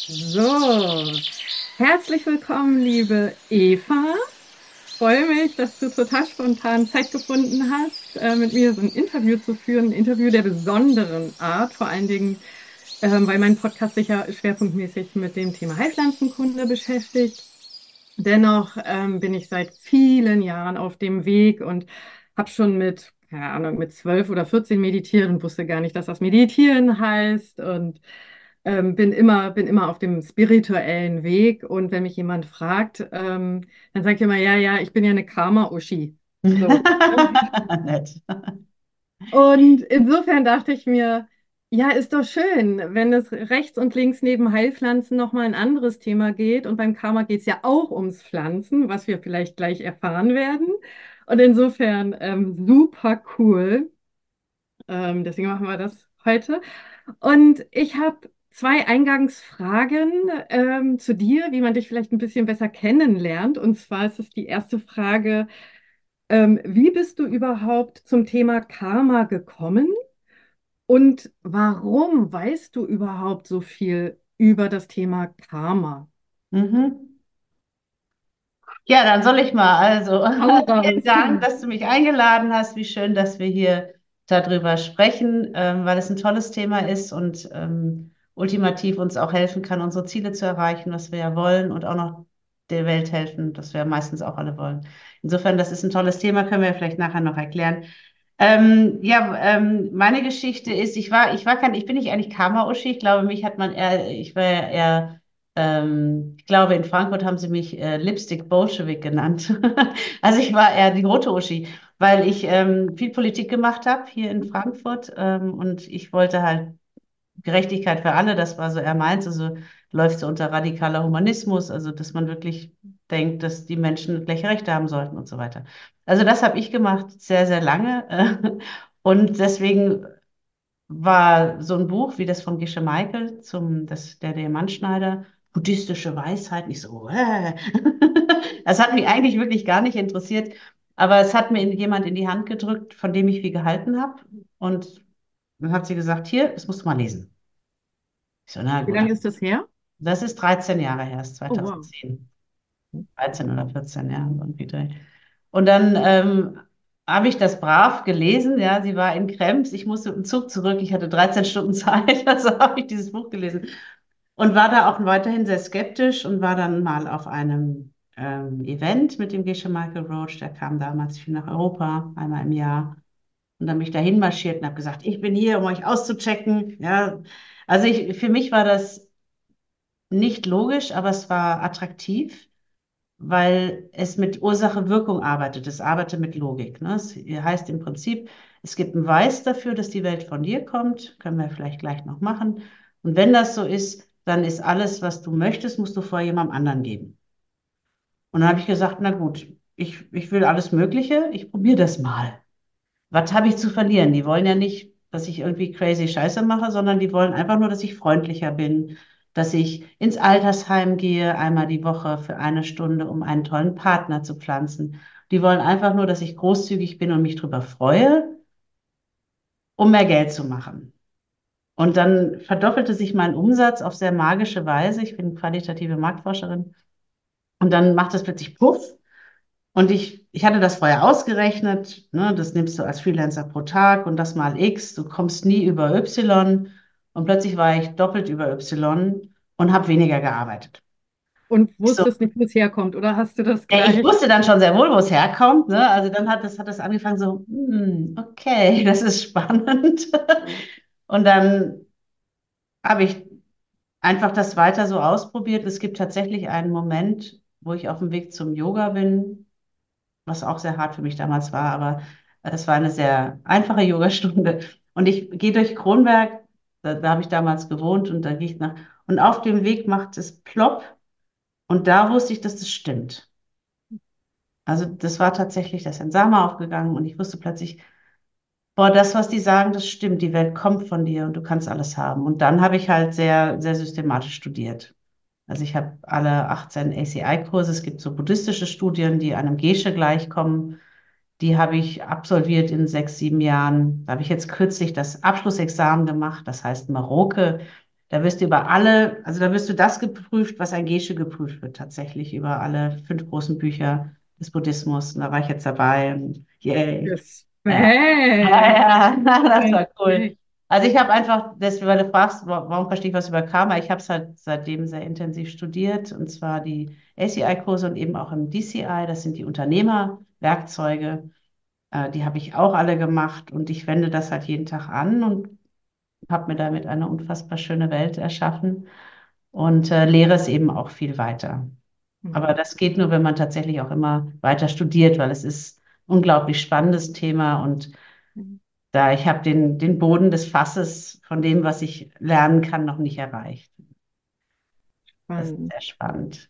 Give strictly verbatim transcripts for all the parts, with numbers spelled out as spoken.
So, herzlich willkommen, liebe Eva. Freue mich, dass du total spontan Zeit gefunden hast, äh, mit mir so ein Interview zu führen, ein Interview der besonderen Art, vor allen Dingen, ähm, weil mein Podcast sich ja schwerpunktmäßig mit dem Thema Heilpflanzenkunde beschäftigt. Dennoch ähm, bin ich seit vielen Jahren auf dem Weg und habe schon mit, keine Ahnung, mit zwölf oder vierzehn meditiert und wusste gar nicht, dass das Meditieren heißt und ähm, bin immer, bin immer auf dem spirituellen Weg. Und wenn mich jemand fragt, ähm, dann sage ich immer, ja, ja, ich bin ja eine Karma-Uschi. So. Nett. Und insofern dachte ich mir, ja, ist doch schön, wenn es rechts und links neben Heilpflanzen nochmal ein anderes Thema geht. Und beim Karma geht es ja auch ums Pflanzen, was wir vielleicht gleich erfahren werden. Und insofern ähm, super cool. Ähm, deswegen machen wir das heute. Und ich habe zwei Eingangsfragen ähm, zu dir, wie man dich vielleicht ein bisschen besser kennenlernt. Und zwar ist es die erste Frage, ähm, wie bist du überhaupt zum Thema Karma gekommen? Und warum weißt du überhaupt so viel über das Thema Karma? Mhm. Ja, dann soll ich mal. Also, Hau vielen raus. Dank, dass du mich eingeladen hast. Wie schön, dass wir hier darüber sprechen, ähm, weil es ein tolles Thema ist und ähm, ultimativ uns auch helfen kann, unsere Ziele zu erreichen, was wir ja wollen und auch noch der Welt helfen, das wir ja meistens auch alle wollen. Insofern, das ist ein tolles Thema, können wir ja vielleicht nachher noch erklären. Ähm, ja, ähm, meine Geschichte ist, ich war, ich war kein, ich bin nicht eigentlich Karma-Uschi. Ich glaube, mich hat man eher, ich war ja eher, ähm, ich glaube, in Frankfurt haben sie mich äh, Lipstick Bolschewik genannt. Also ich war eher die rote Uschi, weil ich ähm, viel Politik gemacht habe hier in Frankfurt ähm, und ich wollte halt Gerechtigkeit für alle, das war so er meint, also läuft so unter radikaler Humanismus, also dass man wirklich denkt, dass die Menschen gleiche Rechte haben sollten und so weiter. Also das habe ich gemacht, sehr, sehr lange. äh, Und deswegen war so ein Buch wie das von Gesche Michael zum das, der Diamantschneider, buddhistische Weisheit, nicht so, äh. Das hat mich eigentlich wirklich gar nicht interessiert, aber es hat mir jemand in die Hand gedrückt, von dem ich viel gehalten habe. Und dann hat sie gesagt, hier, das musst du mal lesen. Ich so, na Wie gut. lange ist das her? Das ist dreizehn Jahre her, ist Oh, wow. zweitausendzehn. dreizehn oder vierzehn Jahre irgendwie. Dreh. Und dann ähm, habe ich das brav gelesen. Ja, sie war in Krems. Ich musste im Zug zurück. Ich hatte dreizehn Stunden Zeit. Also habe ich dieses Buch gelesen. Und war da auch weiterhin sehr skeptisch und war dann mal auf einem ähm, Event mit dem Gesche Michael Roach. Der kam damals viel nach Europa, einmal im Jahr. Und dann bin ich dahin marschiert und habe gesagt, ich bin hier, um euch auszuchecken. Ja, also ich, für mich war das nicht logisch, aber es war attraktiv, weil es mit Ursache-Wirkung arbeitet. Es arbeitet mit Logik. Ne? Es heißt im Prinzip, es gibt einen Beweis dafür, dass die Welt von dir kommt. Können wir vielleicht gleich noch machen. Und wenn das so ist, dann ist alles, was du möchtest, musst du vor jemandem anderen geben. Und dann habe ich gesagt, na gut, ich, ich will alles Mögliche, ich probiere das mal. Was habe ich zu verlieren? Die wollen ja nicht, dass ich irgendwie crazy Scheiße mache, sondern die wollen einfach nur, dass ich freundlicher bin, dass ich ins Altersheim gehe, einmal die Woche für eine Stunde, um einen tollen Partner zu pflanzen. Die wollen einfach nur, dass ich großzügig bin und mich drüber freue, um mehr Geld zu machen. Und dann verdoppelte sich mein Umsatz auf sehr magische Weise. Ich bin qualitative Marktforscherin. Und dann macht es plötzlich Puff. Und ich, ich hatte das vorher ausgerechnet, ne, das nimmst du als Freelancer pro Tag und das mal X, du kommst nie über Y. Und plötzlich war ich doppelt über Y und habe weniger gearbeitet. Und Ich so, wusstest nicht, wo es herkommt, oder hast du das ja, ich gleich? wusste dann schon sehr wohl, wo es herkommt. Ne? Also dann hat das, hat das angefangen so, hm, okay, das ist spannend. Und dann habe ich einfach das weiter so ausprobiert. Es gibt tatsächlich einen Moment, wo ich auf dem Weg zum Yoga bin, was auch sehr hart für mich damals war, aber es war eine sehr einfache Yogastunde. Und ich gehe durch Kronberg, da, da habe ich damals gewohnt und da gehe ich nach, und auf dem Weg macht es plopp und da wusste ich, dass das stimmt. Also das war tatsächlich, da ist ein Same aufgegangen und ich wusste plötzlich, boah, das, was die sagen, das stimmt, die Welt kommt von dir und du kannst alles haben. Und dann habe ich halt sehr, sehr systematisch studiert. Also ich habe alle achtzehn A C I-Kurse, es gibt so buddhistische Studien, die einem Gesche gleichkommen. Die habe ich absolviert in sechs, sieben Jahren. Da habe ich jetzt kürzlich das Abschlussexamen gemacht, das heißt Maroke. Da wirst du über alle, also da wirst du das geprüft, was an Gesche geprüft wird, tatsächlich über alle fünf großen Bücher des Buddhismus. Und da war ich jetzt dabei und yay. Ja, Respekt. ja, ja, das war cool. Respekt. Also ich habe einfach, das, weil du fragst, wa- warum verstehe ich was über Karma? Ich habe es halt seitdem sehr intensiv studiert, und zwar die A C I-Kurse und eben auch im D C I, das sind die Unternehmerwerkzeuge. Äh, die habe ich auch alle gemacht, und ich wende das halt jeden Tag an und habe mir damit eine unfassbar schöne Welt erschaffen und äh, lehre es eben auch viel weiter. Aber Mhm. das geht nur, wenn man tatsächlich auch immer weiter studiert, weil es ist ein unglaublich spannendes Thema, und da ich habe den, den Boden des Fasses von dem, was ich lernen kann, noch nicht erreicht. Das ist Spannend. sehr spannend.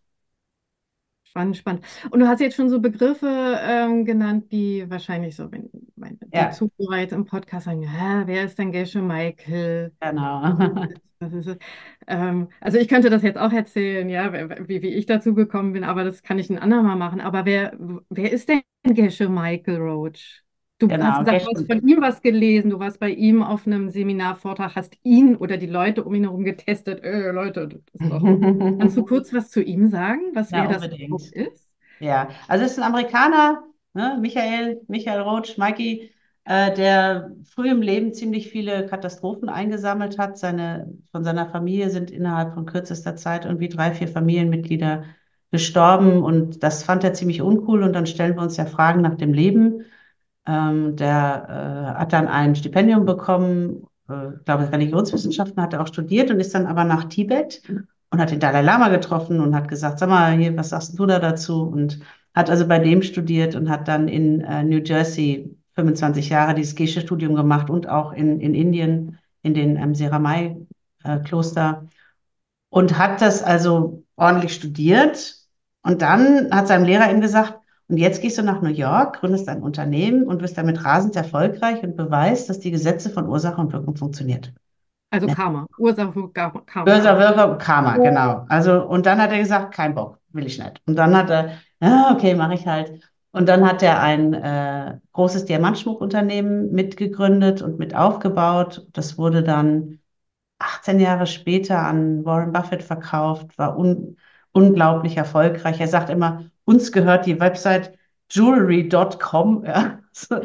Spannend, spannend. Und du hast jetzt schon so Begriffe ähm, genannt, die wahrscheinlich so, wenn, wenn die Ja, Zuhörer jetzt im Podcast sagen, "Hä, wer ist denn Gesche Michael? genau. Was ist es?" Ähm, also ich könnte das jetzt auch erzählen, ja, wie, wie ich dazu gekommen bin, aber das kann ich ein andermal machen. Aber wer, wer ist denn Gesche Michael Roach? Du hast Genau, gesagt, du hast Gesche. von ihm was gelesen, du warst bei ihm auf einem Seminarvortrag, hast ihn oder die Leute um ihn herum getestet. Äh, Leute, das ist doch. Kannst du kurz was zu ihm sagen, was Ja, wer das überhaupt unbedingt. ist? Ja, also es ist ein Amerikaner, ne, Michael, Michael Roach, Mikey, äh, der früh im Leben ziemlich viele Katastrophen eingesammelt hat. Seine, von seiner Familie sind innerhalb von kürzester Zeit irgendwie drei, vier Familienmitglieder gestorben, und das fand er ziemlich uncool, und dann stellen wir uns ja Fragen nach dem Leben. Ähm, der äh, hat dann ein Stipendium bekommen, äh, ich glaube, Religionswissenschaften hat er auch studiert, und ist dann aber nach Tibet und hat den Dalai Lama getroffen und hat gesagt, sag mal, hier, was sagst du da dazu? Und hat also bei dem studiert und hat dann in äh, New Jersey fünfundzwanzig Jahre dieses Gesche-Studium gemacht, und auch in, in Indien, in den ähm, Seramai-Kloster, und hat das also ordentlich studiert. Und dann hat sein Lehrer ihm gesagt, und jetzt gehst du nach New York, gründest ein Unternehmen und wirst damit rasend erfolgreich und beweist, dass die Gesetze von Ursache und Wirkung funktioniert. Also Ne? Karma, Ursache für Ga- Karma Böser auf. Wirker, Karma, genau. Also, und dann hat er gesagt, kein Bock, will ich nicht. Und dann hat er, ja, okay, mache ich halt. Und dann hat er ein äh, großes Diamantschmuckunternehmen mitgegründet und mit aufgebaut. Das wurde dann achtzehn Jahre später an Warren Buffett verkauft, war un unglaublich erfolgreich. Er sagt immer, uns gehört die Website jewelry Punkt com. Ja.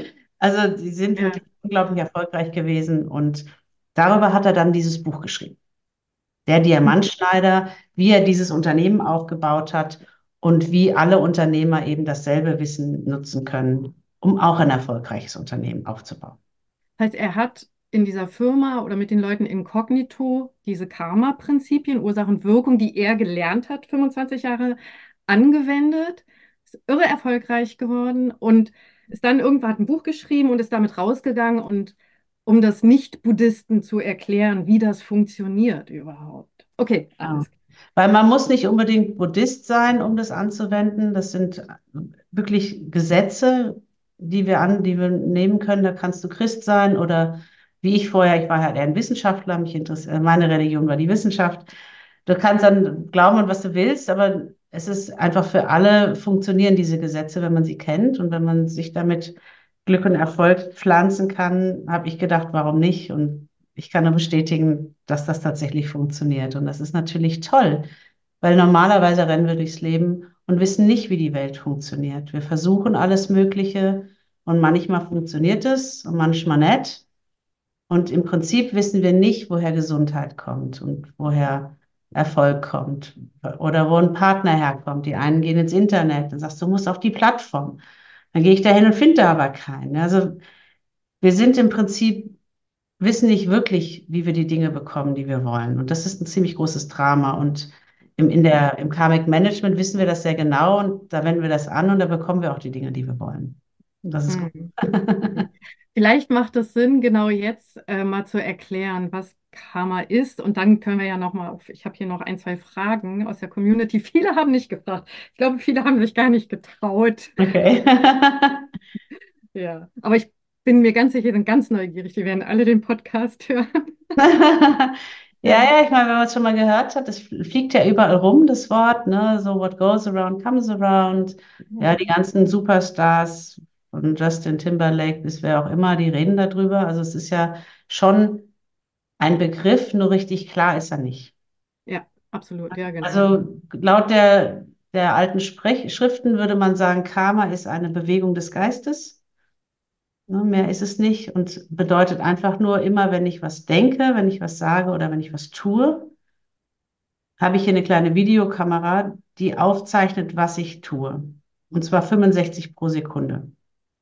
Also die sind Ja, wirklich unglaublich ja. erfolgreich gewesen, und darüber hat er dann dieses Buch geschrieben. Der Diamantschneider, wie er dieses Unternehmen aufgebaut hat und wie alle Unternehmer eben dasselbe Wissen nutzen können, um auch ein erfolgreiches Unternehmen aufzubauen. Das heißt, er hat in dieser Firma oder mit den Leuten inkognito diese Karma-Prinzipien, Ursache und Wirkung, die er gelernt hat, fünfundzwanzig Jahre angewendet, ist irre erfolgreich geworden und ist dann irgendwann hat ein Buch geschrieben und ist damit rausgegangen und um das Nicht-Buddhisten zu erklären, wie das funktioniert überhaupt. Okay, Ja. alles klar. Weil man muss nicht unbedingt Buddhist sein, um das anzuwenden. Das sind wirklich Gesetze, die wir an, die wir nehmen können. Da kannst du Christ sein oder wie ich vorher, ich war halt eher ein Wissenschaftler, mich interessiert, meine Religion war die Wissenschaft. Du kannst dann glauben an was du willst, aber es ist einfach für alle funktionieren diese Gesetze, wenn man sie kennt, und wenn man sich damit Glück und Erfolg pflanzen kann, habe ich gedacht, warum nicht? Und ich kann nur bestätigen, dass das tatsächlich funktioniert. Und das ist natürlich toll, weil normalerweise rennen wir durchs Leben und wissen nicht, wie die Welt funktioniert. Wir versuchen alles Mögliche, und manchmal funktioniert es und manchmal nicht. Und im Prinzip wissen wir nicht, woher Gesundheit kommt und woher Erfolg kommt oder wo ein Partner herkommt. Die einen gehen ins Internet und sagst, du musst auf die Plattform. Dann gehe ich dahin und finde da aber keinen. Also wir sind im Prinzip, wissen nicht wirklich, wie wir die Dinge bekommen, die wir wollen. Und das ist ein ziemlich großes Drama. Und im, in der, im Karmic Management wissen wir das sehr genau, und da wenden wir das an und da bekommen wir auch die Dinge, die wir wollen. Und das ist gut. Hm. Hm. Vielleicht macht es Sinn, genau jetzt äh, mal zu erklären, was Karma ist. Und dann können wir ja noch mal auf, ich habe hier noch ein, zwei Fragen aus der Community. Viele haben nicht gefragt. Ich glaube, viele haben sich gar nicht getraut. Okay. Ja, aber ich bin mir ganz sicher, die sind ganz neugierig. Die werden alle den Podcast hören. Ja, Ja. ja, ich meine, wenn man es schon mal gehört hat, das fliegt ja überall rum, das Wort, ne? So what goes around comes around. Ja, die Ja. ganzen Superstars von Justin Timberlake bis wer auch immer, die reden darüber. Also es ist ja schon ein Begriff, nur richtig klar ist er nicht. Ja, absolut, ja, genau. Also laut der, der alten Sprech Schriften würde man sagen, Karma ist eine Bewegung des Geistes. Ne, mehr ist es nicht und bedeutet einfach nur immer, wenn ich was denke, wenn ich was sage oder wenn ich was tue, habe ich hier eine kleine Videokamera, die aufzeichnet, was ich tue. Und zwar fünfundsechzig pro Sekunde.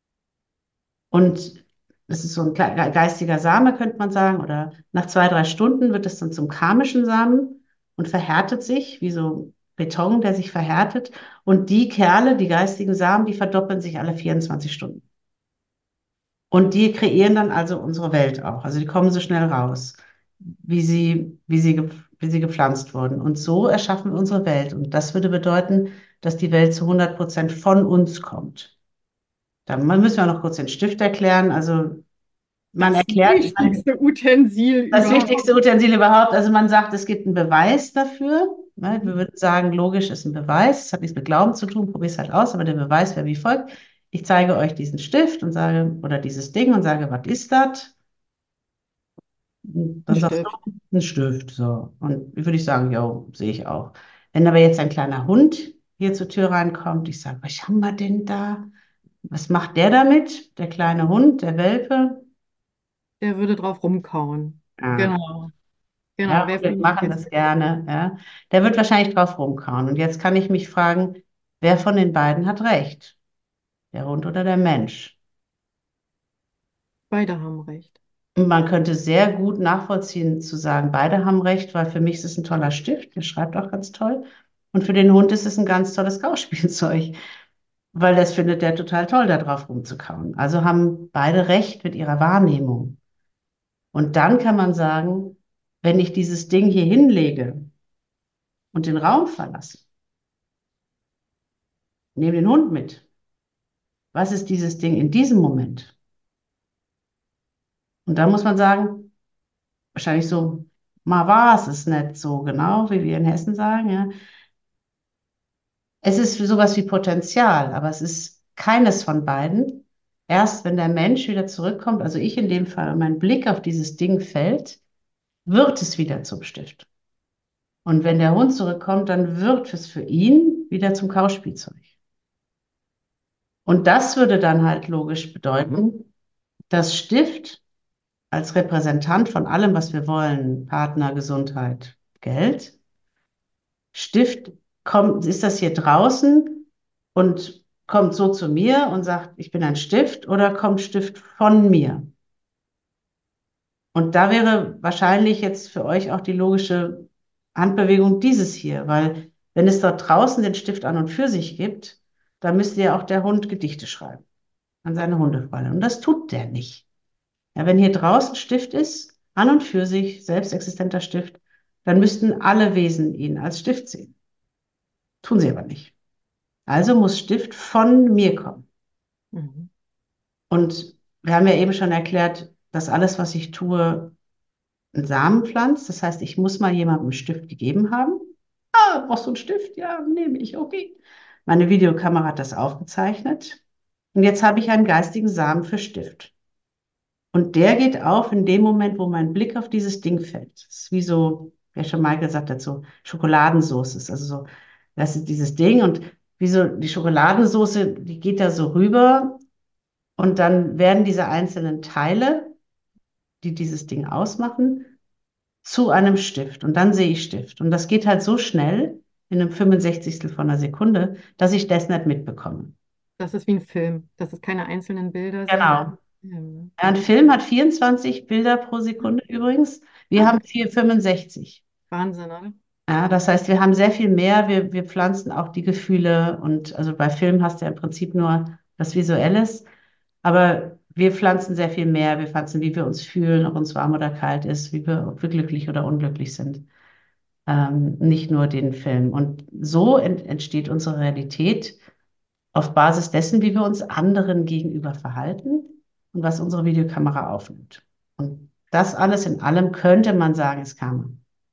Und das ist so ein ge- geistiger Same, könnte man sagen. Oder nach zwei, drei Stunden wird es dann zum karmischen Samen und verhärtet sich, wie so Beton, der sich verhärtet. Und die Kerle, die geistigen Samen, die verdoppeln sich alle vierundzwanzig Stunden. Und die kreieren dann also unsere Welt auch. Also die kommen so schnell raus, wie sie, wie sie, ge- wie sie gepflanzt wurden. Und so erschaffen wir unsere Welt. Und das würde bedeuten, dass die Welt zu hundert Prozent von uns kommt. Dann müssen wir noch kurz den Stift erklären. Also man Das erklärt, man, wichtigste Utensil das überhaupt. wichtigste Utensil überhaupt. Also man sagt, es gibt einen Beweis dafür. Ne? Wir würden sagen, logisch ist ein Beweis. Es hat nichts mit Glauben zu tun. Probier es halt aus. Aber der Beweis wäre wie folgt. Ich zeige euch diesen Stift und sage, oder dieses Ding und sage, was ist das? Ein Dann sagst Stift. du, ein Stift. So. Und würde ich sagen, ja, sehe ich auch. Wenn aber jetzt ein kleiner Hund hier zur Tür reinkommt, ich sage, was haben wir denn da? Was macht der damit? Der kleine Hund, der Welpe? Der würde drauf rumkauen. Ah, Genau, genau. ja, Wer Hunde von uns machen jetzt? das gerne. Ja. Der wird wahrscheinlich drauf rumkauen. Und jetzt kann ich mich fragen, wer von den beiden hat recht? Der Hund oder der Mensch? Beide haben recht. Und man könnte sehr gut nachvollziehen, zu sagen, beide haben recht, weil für mich ist es ein toller Stift, der schreibt auch ganz toll. Und für den Hund ist es ein ganz tolles Kauspielzeug, weil das findet der total toll, da drauf rumzukauen. Also haben beide recht mit ihrer Wahrnehmung. Und dann kann man sagen, wenn ich dieses Ding hier hinlege und den Raum verlasse, nehme den Hund mit. Was ist dieses Ding in diesem Moment? Und da muss man sagen, wahrscheinlich so, mal war es es nicht so genau, wie wir in Hessen sagen, ja. Es ist für sowas wie Potenzial, aber es ist keines von beiden. Erst wenn der Mensch wieder zurückkommt, also ich in dem Fall, und mein Blick auf dieses Ding fällt, wird es wieder zum Stift. Und wenn der Hund zurückkommt, dann wird es für ihn wieder zum Kauspielzeug. Und das würde dann halt logisch bedeuten, dass Stift als Repräsentant von allem, was wir wollen, Partner, Gesundheit, Geld, Stift kommt, ist das hier draußen und kommt so zu mir und sagt, ich bin ein Stift oder kommt Stift von mir? Und da wäre wahrscheinlich jetzt für euch auch die logische Handbewegung dieses hier, weil wenn es dort draußen den Stift an und für sich gibt, dann müsste ja auch der Hund Gedichte schreiben an seine Hundefreunde. Und das tut der nicht. Ja, wenn hier draußen Stift ist, an und für sich, selbstexistenter Stift, dann müssten alle Wesen ihn als Stift sehen. Tun sie aber nicht. Also muss Stift von mir kommen. Mhm. Und wir haben ja eben schon erklärt, dass alles, was ich tue, einen Samen pflanzt. Das heißt, ich muss mal jemandem einen Stift gegeben haben. Ah, brauchst du einen Stift? Ja, nehme ich, okay. Meine Videokamera hat das aufgezeichnet. Und jetzt habe ich einen geistigen Samen für Stift. Und der geht auf in dem Moment, wo mein Blick auf dieses Ding fällt. Das ist wie so, wie schon mal gesagt hat, so Schokoladensauce ist. Also so, das ist dieses Ding und wie so die Schokoladensauce, die geht da so rüber und dann werden diese einzelnen Teile, die dieses Ding ausmachen, zu einem Stift. Und dann sehe ich Stift. Und das geht halt so schnell, in einem fünfundsechzigstel von einer Sekunde, dass ich das nicht mitbekomme. Das ist wie ein Film, dass es keine einzelnen Bilder sind. Genau. Mhm. Ein Film hat vierundzwanzig Bilder pro Sekunde übrigens. Wir Ah, haben vier fünfundsechzig. Wahnsinn, oder? Ja, das heißt, wir haben sehr viel mehr. Wir, wir pflanzen auch die Gefühle und also bei Film hast du ja im Prinzip nur was Visuelles, aber wir pflanzen sehr viel mehr. Wir pflanzen, wie wir uns fühlen, ob uns warm oder kalt ist, wie wir, ob wir glücklich oder unglücklich sind. Ähm, nicht nur den Film. Und so ent entsteht unsere Realität auf Basis dessen, wie wir uns anderen gegenüber verhalten und was unsere Videokamera aufnimmt. Und das alles in allem könnte man sagen, ist Karma.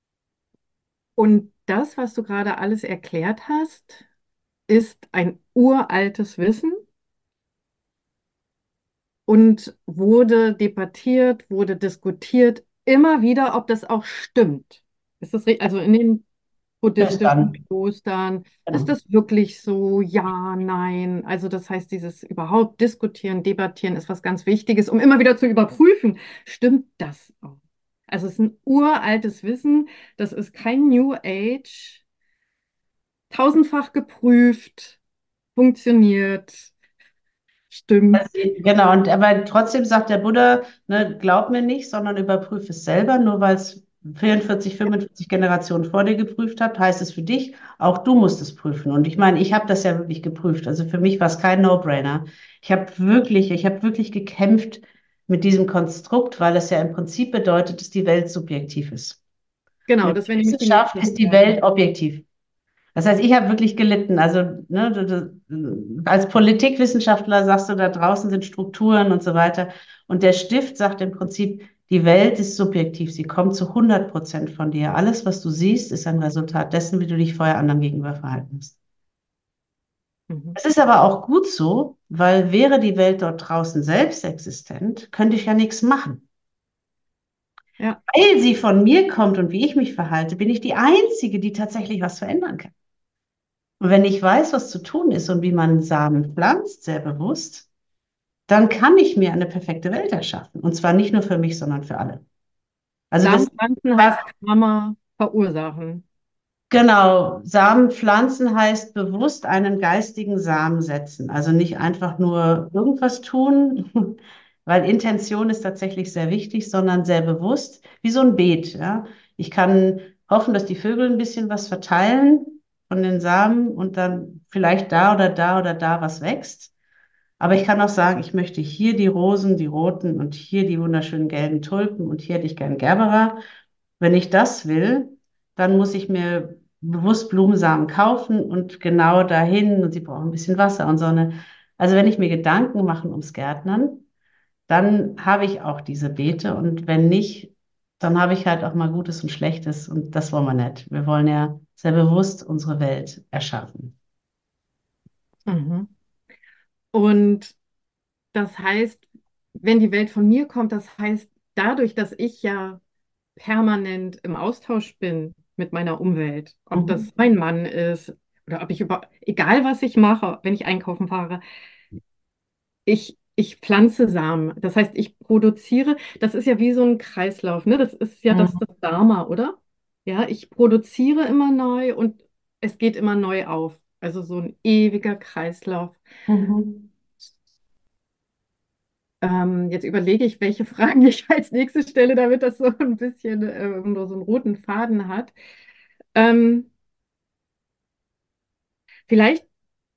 Und das, was du gerade alles erklärt hast, ist ein uraltes Wissen und wurde debattiert, wurde diskutiert immer wieder, ob das auch stimmt. Ist das richtig? Also in den buddhistischen Verstanden. Klostern, ist Genau. das wirklich so? Ja, nein. Also das heißt, dieses überhaupt diskutieren, debattieren ist was ganz Wichtiges, um immer wieder zu überprüfen, stimmt das auch? Also es ist ein uraltes Wissen, das ist kein New Age, tausendfach geprüft, funktioniert, stimmt. Also, genau, und aber trotzdem sagt der Buddha, ne, glaub mir nicht, sondern überprüfe es selber. Nur weil es vierundvierzig, fünfundvierzig Generationen vor dir geprüft hat, heißt es für dich, auch du musst es prüfen. Und ich meine, ich habe das ja wirklich geprüft. Also für mich war es kein No-Brainer. Ich habe wirklich, ich habe wirklich gekämpft mit diesem Konstrukt, weil es ja im Prinzip bedeutet, dass die Welt subjektiv ist. Und Genau, in das wäre der nämlich die Wissenschaft nächste ist die Frage. Welt objektiv. Das heißt, ich habe wirklich gelitten. Also, ne, du, du, als Politikwissenschaftler sagst du, da draußen sind Strukturen und so weiter. Und der Stift sagt im Prinzip, die Welt ist subjektiv. Sie kommt zu hundert Prozent von dir. Alles, was du siehst, ist ein Resultat dessen, wie du dich vorher anderen gegenüber verhalten hast. Mhm. Es ist aber auch gut so, weil wäre die Welt dort draußen selbst existent, könnte ich ja nichts machen. Ja, Weil sie von mir kommt und wie ich mich verhalte, bin ich die Einzige, die tatsächlich was verändern kann. Und wenn ich weiß, was zu tun ist und wie man Samen pflanzt, sehr bewusst, dann kann ich mir eine perfekte Welt erschaffen. Und zwar nicht nur für mich, sondern für alle. Also das Samenpflanzen heißt Karma verursachen. genau, Samen pflanzen heißt bewusst einen geistigen Samen setzen. Also nicht einfach nur irgendwas tun, weil Intention ist tatsächlich sehr wichtig, sondern sehr bewusst, wie so ein Beet. Ja? Ich kann hoffen, dass die Vögel ein bisschen was verteilen von den Samen und dann vielleicht da oder da oder da was wächst. Aber ich kann auch sagen, ich möchte hier die Rosen, die roten und hier die wunderschönen gelben Tulpen und hier hätte ich gern Gerbera. Wenn ich das will, dann muss ich mir bewusst Blumensamen kaufen und genau dahin und sie brauchen ein bisschen Wasser und Sonne. Also wenn ich mir Gedanken mache ums Gärtnern, dann habe ich auch diese Beete und wenn nicht, dann habe ich halt auch mal Gutes und Schlechtes und das wollen wir nicht. Wir wollen ja sehr bewusst unsere Welt erschaffen. Mhm. Und das heißt, wenn die Welt von mir kommt, das heißt, dadurch, dass ich ja permanent im Austausch bin mit meiner Umwelt, ob Mhm. das mein Mann ist oder ob ich über, egal was ich mache, wenn ich einkaufen fahre, ich, ich pflanze Samen. Das heißt, ich produziere, das ist ja wie so ein Kreislauf, ne? Das ist ja das, das Dharma, oder? Ja, ich produziere immer neu und es geht immer neu auf. Also so ein ewiger Kreislauf. Mhm. Ähm, jetzt überlege ich, welche Fragen ich als nächstes stelle, damit das so ein bisschen äh, nur so einen roten Faden hat. Ähm, vielleicht,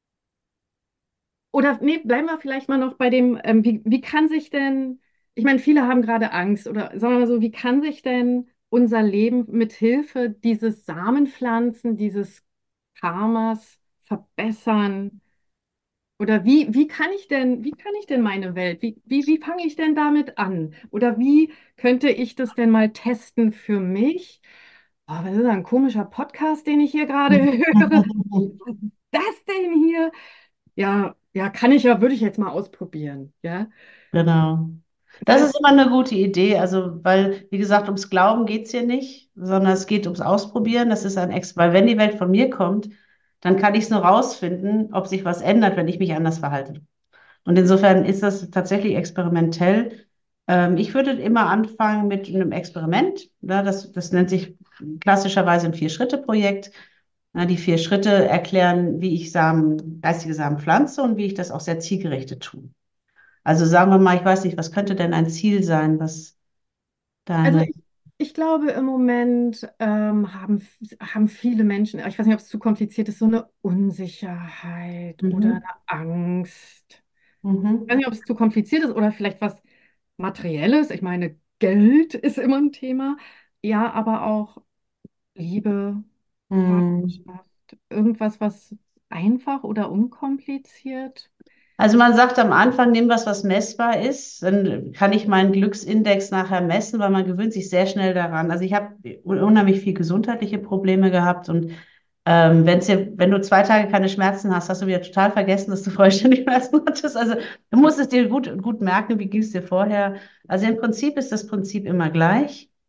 oder nee, bleiben wir vielleicht mal noch bei dem, ähm, wie, wie kann sich denn, ich meine, viele haben gerade Angst, oder sagen wir mal so, wie kann sich denn unser Leben mit Hilfe dieses Samenpflanzen, dieses Karmas verbessern? Oder wie, wie kann ich denn, wie kann ich denn meine Welt, wie, wie, wie fange ich denn damit an? Oder wie könnte ich das denn mal testen für mich? Oh, was ist das, ein komischer Podcast, den ich hier gerade höre? Was ist das denn hier? Ja, ja, kann ich ja, würde ich jetzt mal ausprobieren. Ja, Genau. Das ist das, immer eine gute Idee, also weil, wie gesagt, ums Glauben geht es hier nicht, sondern es geht ums Ausprobieren. Das ist ein Ex, weil wenn die Welt von mir kommt, dann kann ich es nur rausfinden, ob sich was ändert, wenn ich mich anders verhalte. Und insofern ist das tatsächlich experimentell. Ähm, ich würde immer anfangen mit einem Experiment. Ne? Das, das nennt sich klassischerweise ein Vier-Schritte-Projekt. Na, die vier Schritte erklären, wie ich Samen, geistige Samen pflanze und wie ich das auch sehr zielgerichtet tue. Also sagen wir mal, ich weiß nicht, was könnte denn ein Ziel sein, was also deine. ich, ich glaube, im Moment ähm, haben, haben viele Menschen, ich weiß nicht, ob es zu kompliziert ist, so eine Unsicherheit oder eine Mhm. Angst. Ich weiß Mhm. nicht, ob es zu kompliziert ist oder vielleicht was Materielles. Ich meine, Geld ist immer ein Thema. Ja, aber auch Liebe, Mhm. Partnerschaft, irgendwas, was einfach oder unkompliziert. Also man sagt am Anfang, nimm was, was messbar ist, dann kann ich meinen Glücksindex nachher messen, weil man gewöhnt sich sehr schnell daran. Also ich habe unheimlich viel gesundheitliche Probleme gehabt und ähm, wenn's dir, wenn du zwei Tage keine Schmerzen hast, hast du wieder total vergessen, dass du vollständig Schmerzen hattest. Also du musst es dir gut, gut merken, wie ging es dir vorher. Also im Prinzip ist das Prinzip immer gleich.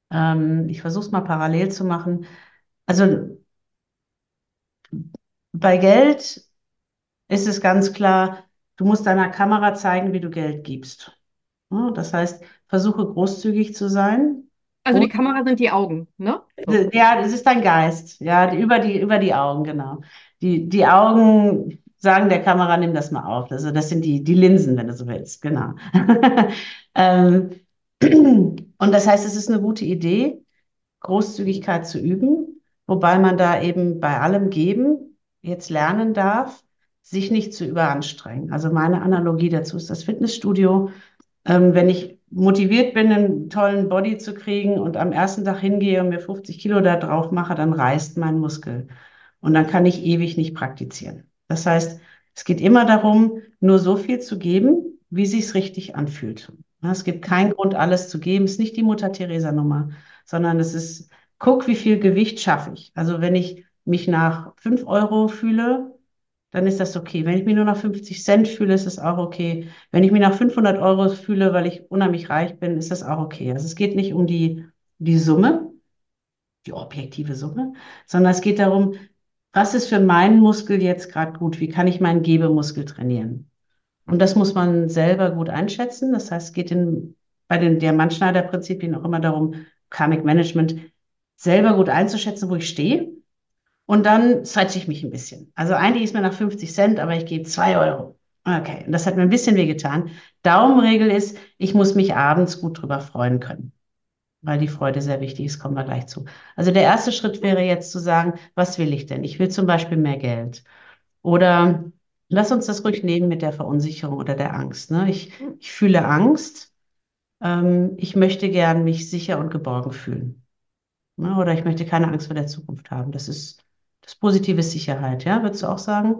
Ähm, ich versuche es mal parallel zu machen. Also bei Geld ist es ganz klar, du musst deiner Kamera zeigen, wie du Geld gibst. Ja, das heißt, versuche großzügig zu sein. Also die Kamera sind die Augen, ne? So. Ja, es ist dein Geist, ja, die, über die, über die Augen, genau. Die, die Augen sagen der Kamera, nimm das mal auf. Also das sind die, die Linsen, wenn du so willst, genau. Ähm, und das heißt, es ist eine gute Idee, Großzügigkeit zu üben, wobei man da eben bei allem Geben jetzt lernen darf, sich nicht zu überanstrengen. Also meine Analogie dazu ist das Fitnessstudio. Ähm, wenn ich motiviert bin, einen tollen Body zu kriegen und am ersten Tag hingehe und mir fünfzig Kilo da drauf mache, dann reißt mein Muskel. Und dann kann ich ewig nicht praktizieren. Das heißt, es geht immer darum, nur so viel zu geben, wie sich's richtig anfühlt. Ja, es gibt keinen Grund, alles zu geben. Es ist nicht die Mutter-Teresa-Nummer, sondern es ist, guck, wie viel Gewicht schaffe ich. Also wenn ich mich nach fünf Euro fühle, dann ist das okay. Wenn ich mich nur nach fünfzig Cent fühle, ist es auch okay. Wenn ich mich nach fünfhundert Euro fühle, weil ich unheimlich reich bin, ist das auch okay. Also es geht nicht um die, die Summe, die objektive Summe, sondern es geht darum, was ist für meinen Muskel jetzt gerade gut? Wie kann ich meinen Gebemuskel trainieren? Und das muss man selber gut einschätzen. Das heißt, es geht in, bei den Diamantschneider-Prinzipien auch immer darum, Karmic Management selber gut einzuschätzen, wo ich stehe. Und dann switche ich mich ein bisschen. Also eigentlich ist mir nach fünfzig Cent, aber ich gebe zwei Euro. Okay, und das hat mir ein bisschen wehgetan. Daumenregel ist, ich muss mich abends gut drüber freuen können, weil die Freude sehr wichtig ist, kommen wir gleich zu. Also der erste Schritt wäre jetzt zu sagen, was will ich denn? Ich will zum Beispiel mehr Geld. Oder lass uns das ruhig nehmen mit der Verunsicherung oder der Angst. Ne? Ich, ich fühle Angst. Ähm, ich möchte gern mich sicher und geborgen fühlen. Ne? Oder ich möchte keine Angst vor der Zukunft haben. Das ist das Positive ist Sicherheit, ja? Würdest du auch sagen?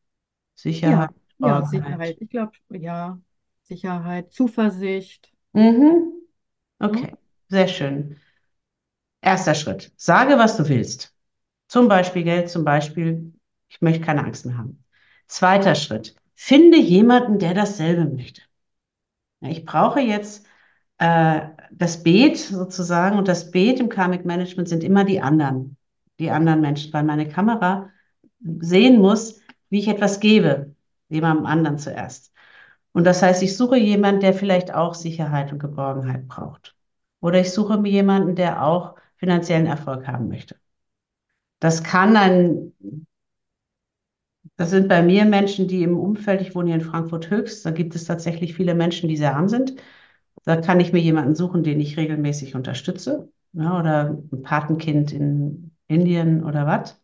Ja, Sicherheit, ja, Geborgenheit. Sicherheit. Ich glaube, ja, Sicherheit, Zuversicht. Mhm. Ne? Okay, sehr schön. Erster Schritt. Sage, was du willst. Zum Beispiel Geld, zum Beispiel, ich möchte keine Angst mehr haben. Zweiter Schritt. Finde jemanden, der dasselbe möchte. Ja, ich brauche jetzt äh, das Beet sozusagen und das Beet im Karmic Management sind immer die anderen, die anderen Menschen, weil meine Kamera sehen muss, wie ich etwas gebe, jemandem anderen zuerst. Und das heißt, ich suche jemanden, der vielleicht auch Sicherheit und Geborgenheit braucht. Oder ich suche mir jemanden, der auch finanziellen Erfolg haben möchte. Das kann ein, das sind bei mir Menschen, die im Umfeld, ich wohne hier in Frankfurt Höchst, da gibt es tatsächlich viele Menschen, die sehr arm sind. Da kann ich mir jemanden suchen, den ich regelmäßig unterstütze. Ja, oder ein Patenkind in Indien oder was.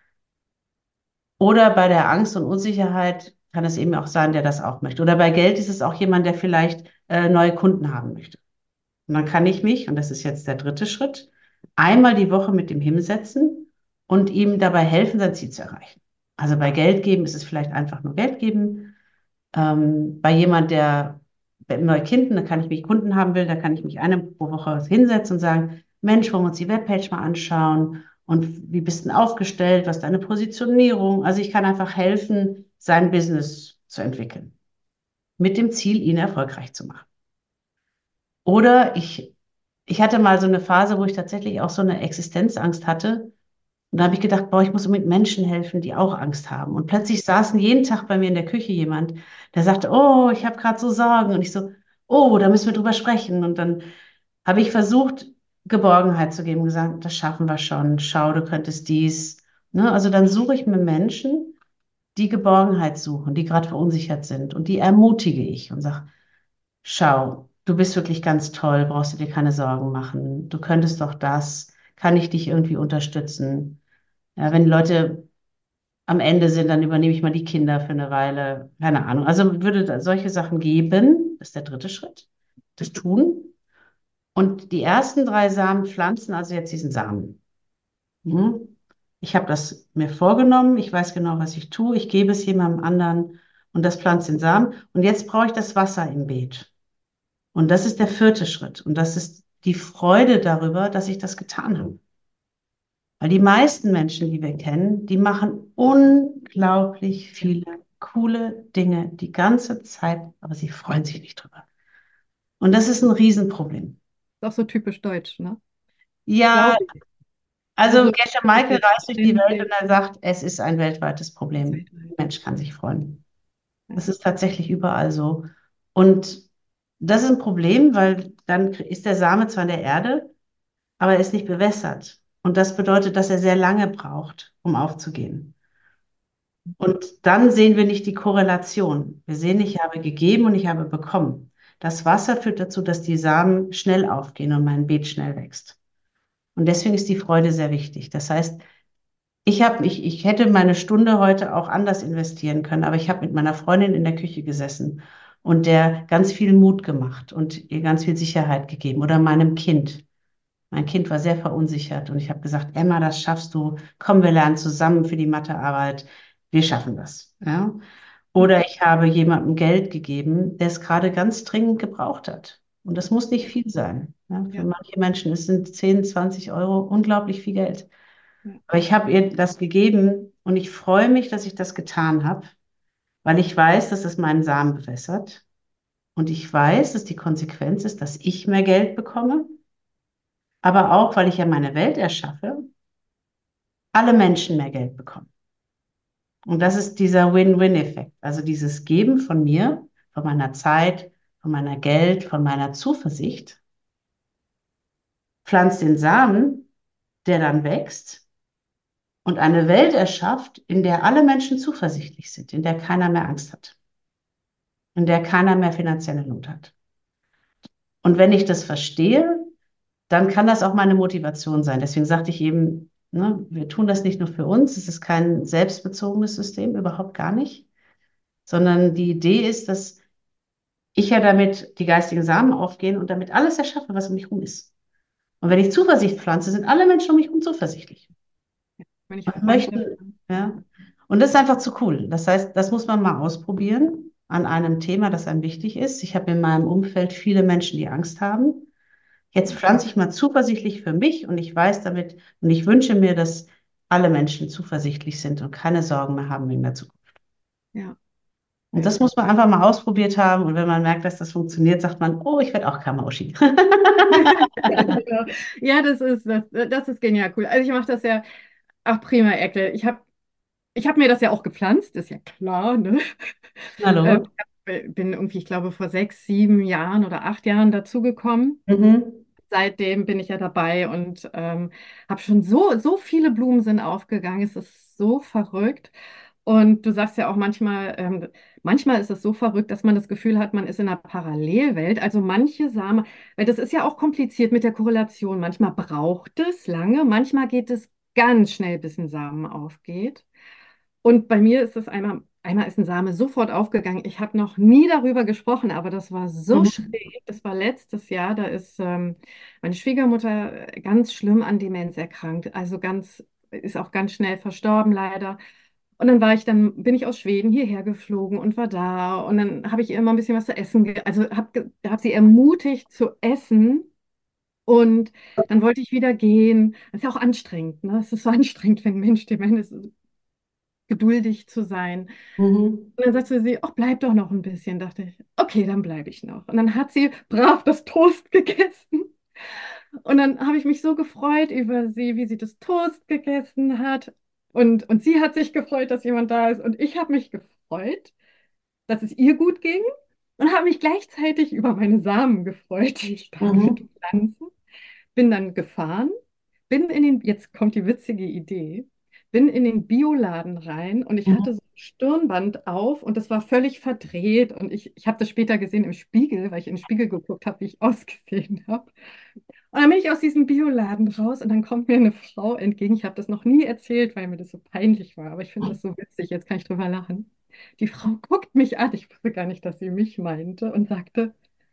Oder bei der Angst und Unsicherheit kann es eben auch sein, der das auch möchte. Oder bei Geld ist es auch jemand, der vielleicht äh, neue Kunden haben möchte. Und dann kann ich mich, und das ist jetzt der dritte Schritt, einmal die Woche mit ihm hinsetzen und ihm dabei helfen, sein Ziel zu erreichen. Also bei Geld geben ist es vielleicht einfach nur Geld geben. Ähm, bei jemand, der neue Kunden, da kann ich mich Kunden haben will, da kann ich mich eine pro Woche hinsetzen und sagen, Mensch, wollen wir uns die Webpage mal anschauen und wie bist du denn aufgestellt, was ist deine Positionierung? Also ich kann einfach helfen, sein Business zu entwickeln, mit dem Ziel, ihn erfolgreich zu machen. Oder ich, ich hatte mal so eine Phase, wo ich tatsächlich auch so eine Existenzangst hatte. Und da habe ich gedacht, boah, ich muss mit Menschen helfen, die auch Angst haben. Und plötzlich saßen jeden Tag bei mir in der Küche jemand, der sagte, oh, ich habe gerade so Sorgen. Und ich so, oh, da müssen wir drüber sprechen. Und dann habe ich versucht, Geborgenheit zu geben, gesagt, das schaffen wir schon. Schau, du könntest dies. Ne? Also dann suche ich mir Menschen, die Geborgenheit suchen, die gerade verunsichert sind. Und die ermutige ich und sage, schau, du bist wirklich ganz toll, brauchst du dir keine Sorgen machen. Du könntest doch das. Kann ich dich irgendwie unterstützen? Ja, wenn Leute am Ende sind, dann übernehme ich mal die Kinder für eine Weile. Keine Ahnung. Also würde da solche Sachen geben. Das ist der dritte Schritt. Das tun. Und die ersten drei Samen pflanzen also jetzt diesen Samen. Mhm. Ich habe das mir vorgenommen. Ich weiß genau, was ich tue. Ich gebe es jemandem anderen und das pflanzt den Samen. Und jetzt brauche ich das Wasser im Beet. Und das ist der vierte Schritt. Und das ist die Freude darüber, dass ich das getan habe. Weil die meisten Menschen, die wir kennen, die machen unglaublich viele coole Dinge die ganze Zeit, aber sie freuen sich nicht drüber. Und das ist ein Riesenproblem. Ist auch so typisch deutsch, ne? Ja, glaube ich. also Also Gesche das Michael jetzt reist durch die Welt und ständig er sagt, es ist ein weltweites ist Problem. Der weltweit. Mensch kann sich freuen. Ja, Das ist tatsächlich überall so. Und das ist ein Problem, weil dann ist der Same zwar in der Erde, aber er ist nicht bewässert. Und das bedeutet, dass er sehr lange braucht, um aufzugehen. Und dann sehen wir nicht die Korrelation. Wir sehen, ich habe gegeben und ich habe bekommen. Das Wasser führt dazu, dass die Samen schnell aufgehen und mein Beet schnell wächst. Und deswegen ist die Freude sehr wichtig. Das heißt, ich habe, ich, ich hätte meine Stunde heute auch anders investieren können, aber ich habe mit meiner Freundin in der Küche gesessen und der ganz viel Mut gemacht und ihr ganz viel Sicherheit gegeben oder meinem Kind. Mein Kind war sehr verunsichert und ich habe gesagt, Emma, das schaffst du. Komm, wir lernen zusammen für die Mathearbeit. Wir schaffen das. Ja? ja, Oder ich habe jemandem Geld gegeben, der es gerade ganz dringend gebraucht hat. Und das muss nicht viel sein. Ja? Für ja, manche Menschen ist- sind zehn, zwanzig Euro unglaublich viel Geld. ja, Aber ich habe ihr das gegeben und ich freue mich, dass ich das getan habe, weil ich weiß, dass es meinen Samen bewässert. Und ich weiß, dass die Konsequenz ist, dass ich mehr Geld bekomme, aber auch, weil ich ja meine Welt erschaffe, alle Menschen mehr Geld bekommen. Und das ist dieser Win-Win-Effekt. Also dieses Geben von mir, von meiner Zeit, von meiner Geld, von meiner Zuversicht, pflanzt den Samen, der dann wächst und eine Welt erschafft, in der alle Menschen zuversichtlich sind, in der keiner mehr Angst hat, in der keiner mehr finanzielle Not hat. Und wenn ich das verstehe, dann kann das auch meine Motivation sein. Deswegen sagte ich eben, ne, wir tun das nicht nur für uns, es ist kein selbstbezogenes System, überhaupt gar nicht, sondern die Idee ist, dass ich ja damit die geistigen Samen aufgehen und damit alles erschaffe, was um mich herum ist. Und wenn ich Zuversicht pflanze, sind alle Menschen um mich herum zuversichtlich wenn ich und Freude möchten, habe. ja. Und das ist einfach zu cool. Das heißt, das muss man mal ausprobieren an einem Thema, das einem wichtig ist. Ich habe in meinem Umfeld viele Menschen, die Angst haben. Jetzt pflanze ich mal zuversichtlich für mich und ich weiß damit und ich wünsche mir, dass alle Menschen zuversichtlich sind und keine Sorgen mehr haben wegen der Zukunft. Ja, Und ja. das muss man einfach mal ausprobiert haben. Und wenn man merkt, dass das funktioniert, sagt man, oh, ich werde auch Kamaushi. Genau. Ja, das ist, das, das ist genial cool. Also ich mache das ja, ach prima, Ecke. Ich habe ich hab mir das ja auch gepflanzt, ist ja klar, ne? Na, Äh, Logo. Ich bin irgendwie, ich glaube, vor sechs, sieben Jahren oder acht Jahren dazugekommen. Mhm. Seitdem bin ich ja dabei und ähm, habe schon so, so viele Blumen sind aufgegangen. Es ist so verrückt. Und du sagst ja auch manchmal, ähm, manchmal ist es so verrückt, dass man das Gefühl hat, man ist in einer Parallelwelt. Also manche Samen, weil das ist ja auch kompliziert mit der Korrelation. Manchmal braucht es lange, manchmal geht es ganz schnell, bis ein Samen aufgeht. Und bei mir ist es einmal, einmal ist ein Same sofort aufgegangen. Ich habe noch nie darüber gesprochen, aber das war so Mhm. schräg. Das war letztes Jahr. Da ist ähm, meine Schwiegermutter ganz schlimm an Demenz erkrankt. Also ganz, ist auch ganz schnell verstorben, leider. Und dann war ich, dann bin ich aus Schweden hierher geflogen und war da. Und dann habe ich ihr immer ein bisschen was zu essen, ge also habe hab sie ermutigt zu essen. Und dann wollte ich wieder gehen. Das ist ja auch anstrengend, ne? Es ist so anstrengend, wenn ein Mensch dement ist, geduldig zu sein. Mhm. Und dann sagte sie, ach, bleib doch noch ein bisschen. Dachte ich, okay, dann bleibe ich noch. Und dann hat sie brav das Toast gegessen. Und dann habe ich mich so gefreut über sie, wie sie das Toast gegessen hat. Und, und sie hat sich gefreut, dass jemand da ist. Und ich habe mich gefreut, dass es ihr gut ging. Und habe mich gleichzeitig über meine Samen gefreut, die ich damit Mhm. pflanze. Bin dann gefahren, bin in den, jetzt kommt die witzige Idee, bin in den Bioladen rein und ich hatte Mhm. so ein Stirnband auf und das war völlig verdreht und ich, ich habe das später gesehen im Spiegel, weil ich in den Spiegel geguckt habe, wie ich ausgesehen habe. Und dann bin ich aus diesem Bioladen raus und dann kommt mir eine Frau entgegen. Ich habe das noch nie erzählt, weil mir das so peinlich war, aber ich finde das so witzig, jetzt kann ich drüber lachen. Die Frau guckt mich an, ich wusste gar nicht, dass sie mich meinte und sagte,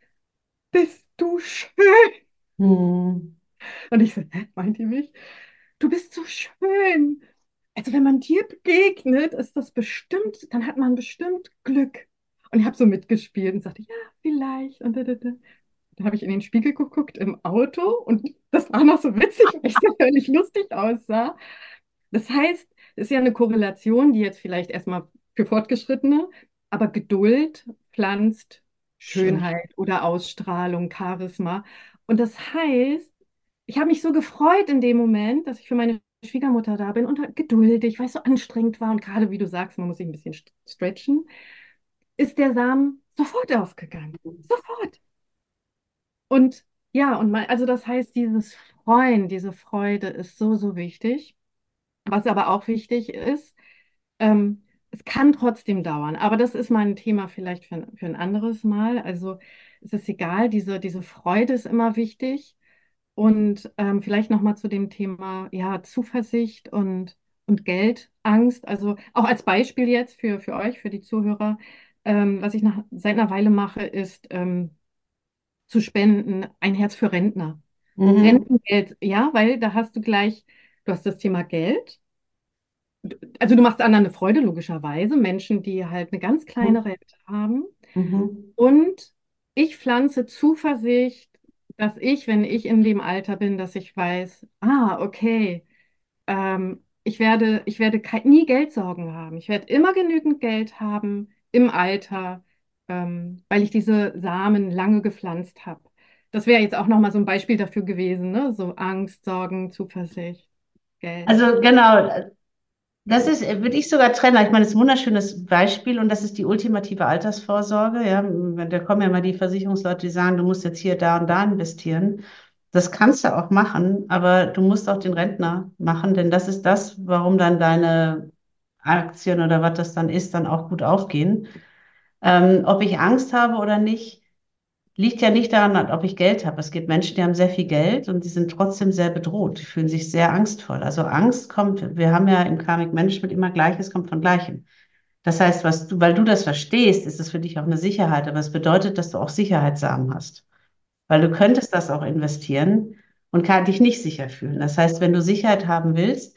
bist du schön? Mhm. Und ich so, hä, meint ihr mich? Du bist so schön. Also wenn man dir begegnet, ist das bestimmt, dann hat man bestimmt Glück. Und ich habe so mitgespielt und sagte, ja, vielleicht. Und da, da, da. Da habe ich in den Spiegel geguckt im Auto und das war noch so witzig, weil ich so völlig lustig aussah. Das heißt, es ist ja eine Korrelation, die jetzt vielleicht erstmal für Fortgeschrittene, aber Geduld pflanzt Schön. Schönheit oder Ausstrahlung, Charisma. Und das heißt, ich habe mich so gefreut in dem Moment, dass ich für meine Schwiegermutter da bin und geduldig, weil es so anstrengend war. Und gerade wie du sagst, man muss sich ein bisschen st- stretchen, ist der Samen sofort aufgegangen. Sofort. Und ja, und mal, also das heißt, dieses Freuen, diese Freude ist so, so wichtig. Was aber auch wichtig ist, ähm, es kann trotzdem dauern, aber das ist mal ein Thema vielleicht für, für ein anderes Mal. Also es ist egal, diese, diese Freude ist immer wichtig. Und ähm, vielleicht nochmal zu dem Thema ja, Zuversicht und, und Geldangst. Also auch als Beispiel jetzt für, für euch, für die Zuhörer, ähm, was ich nach, seit einer Weile mache, ist ähm, zu spenden, ein Herz für Rentner. Mhm. Rentengeld, ja, weil da hast du gleich, du hast das Thema Geld. Also du machst anderen eine Freude, logischerweise. Menschen, die halt eine ganz kleine Rente haben. Mhm. Und ich pflanze Zuversicht, dass ich, wenn ich in dem Alter bin, dass ich weiß, ah, okay, ähm, ich werde, ich werde kei- nie Geldsorgen haben. Ich werde immer genügend Geld haben im Alter, ähm, weil ich diese Samen lange gepflanzt habe. Das wäre jetzt auch nochmal so ein Beispiel dafür gewesen, ne? So Angst, Sorgen, Zuversicht, Geld. Also genau, das ist, äh, würde ich sogar trennen. Ich meine, das ist ein wunderschönes Beispiel und das ist die ultimative Altersvorsorge. Ja, da kommen ja immer die Versicherungsleute, die sagen, du musst jetzt hier, da und da investieren. Das kannst du auch machen, aber du musst auch den Rentner machen, denn das ist das, warum dann deine Aktien oder was das dann ist, dann auch gut aufgehen. Ähm, ob ich Angst habe oder nicht, liegt ja nicht daran, ob ich Geld habe. Es gibt Menschen, die haben sehr viel Geld und die sind trotzdem sehr bedroht. Die fühlen sich sehr angstvoll. Also Angst kommt, wir haben ja im Karmic Management immer Gleiches kommt von Gleichem. Das heißt, was du, weil du das verstehst, ist es für dich auch eine Sicherheit, aber es bedeutet, dass du auch Sicherheitssamen hast. Weil du könntest das auch investieren und kann dich nicht sicher fühlen. Das heißt, wenn du Sicherheit haben willst,